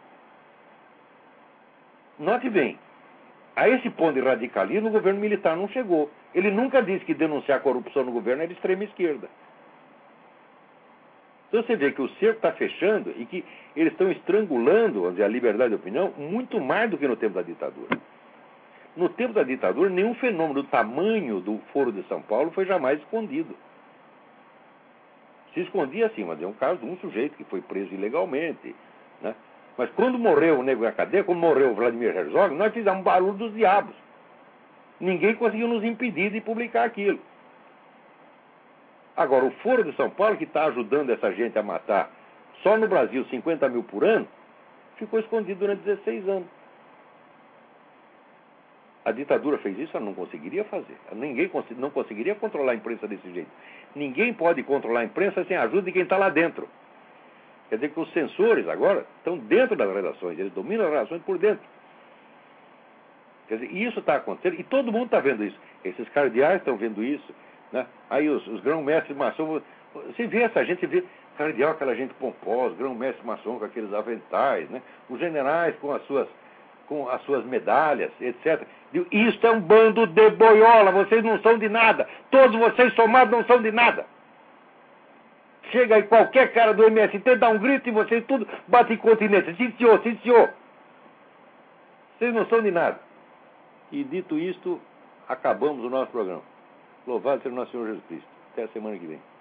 Note bem, a esse ponto de radicalismo o governo militar não chegou. Ele nunca disse que denunciar a corrupção no governo era extrema-esquerda. Então você vê que o cerco está fechando e que eles estão estrangulando, vamos dizer, a liberdade de opinião muito mais do que no tempo da ditadura. No tempo da ditadura, nenhum fenômeno do tamanho do Foro de São Paulo foi jamais escondido. Se escondia assim, mas é um caso de um sujeito que foi preso ilegalmente, né? Mas quando morreu o nego na cadeia, quando morreu o Vladimir Herzog, nós fizemos um barulho dos diabos. Ninguém conseguiu nos impedir de publicar aquilo. Agora, o Foro de São Paulo, que está ajudando essa gente a matar, só no Brasil, cinquenta mil por ano, ficou escondido durante dezesseis anos. A ditadura fez isso, ela não conseguiria fazer. Ninguém não conseguiria controlar a imprensa desse jeito. Ninguém pode controlar a imprensa sem a ajuda de quem está lá dentro. Quer dizer que os censores agora estão dentro das redações, eles dominam as redações por dentro. Quer dizer, isso está acontecendo e todo mundo está vendo isso. Esses cardeais estão vendo isso, né? Aí os, os grão-mestres maçons, você vê essa gente, você vê cardeal, aquela gente pomposa, grão-mestre maçom com aqueles aventais, né? Os generais com as suas, com as suas medalhas, etcétera. Isso é um bando de boiola, vocês não são de nada. Todos vocês somados não são de nada. Chega aí qualquer cara do M S T, dá um grito e vocês tudo batem continência. Sim, senhor, sim, senhor. Vocês não são de nada. E dito isto, acabamos o nosso programa. Louvado seja o nosso Senhor Jesus Cristo. Até a semana que vem.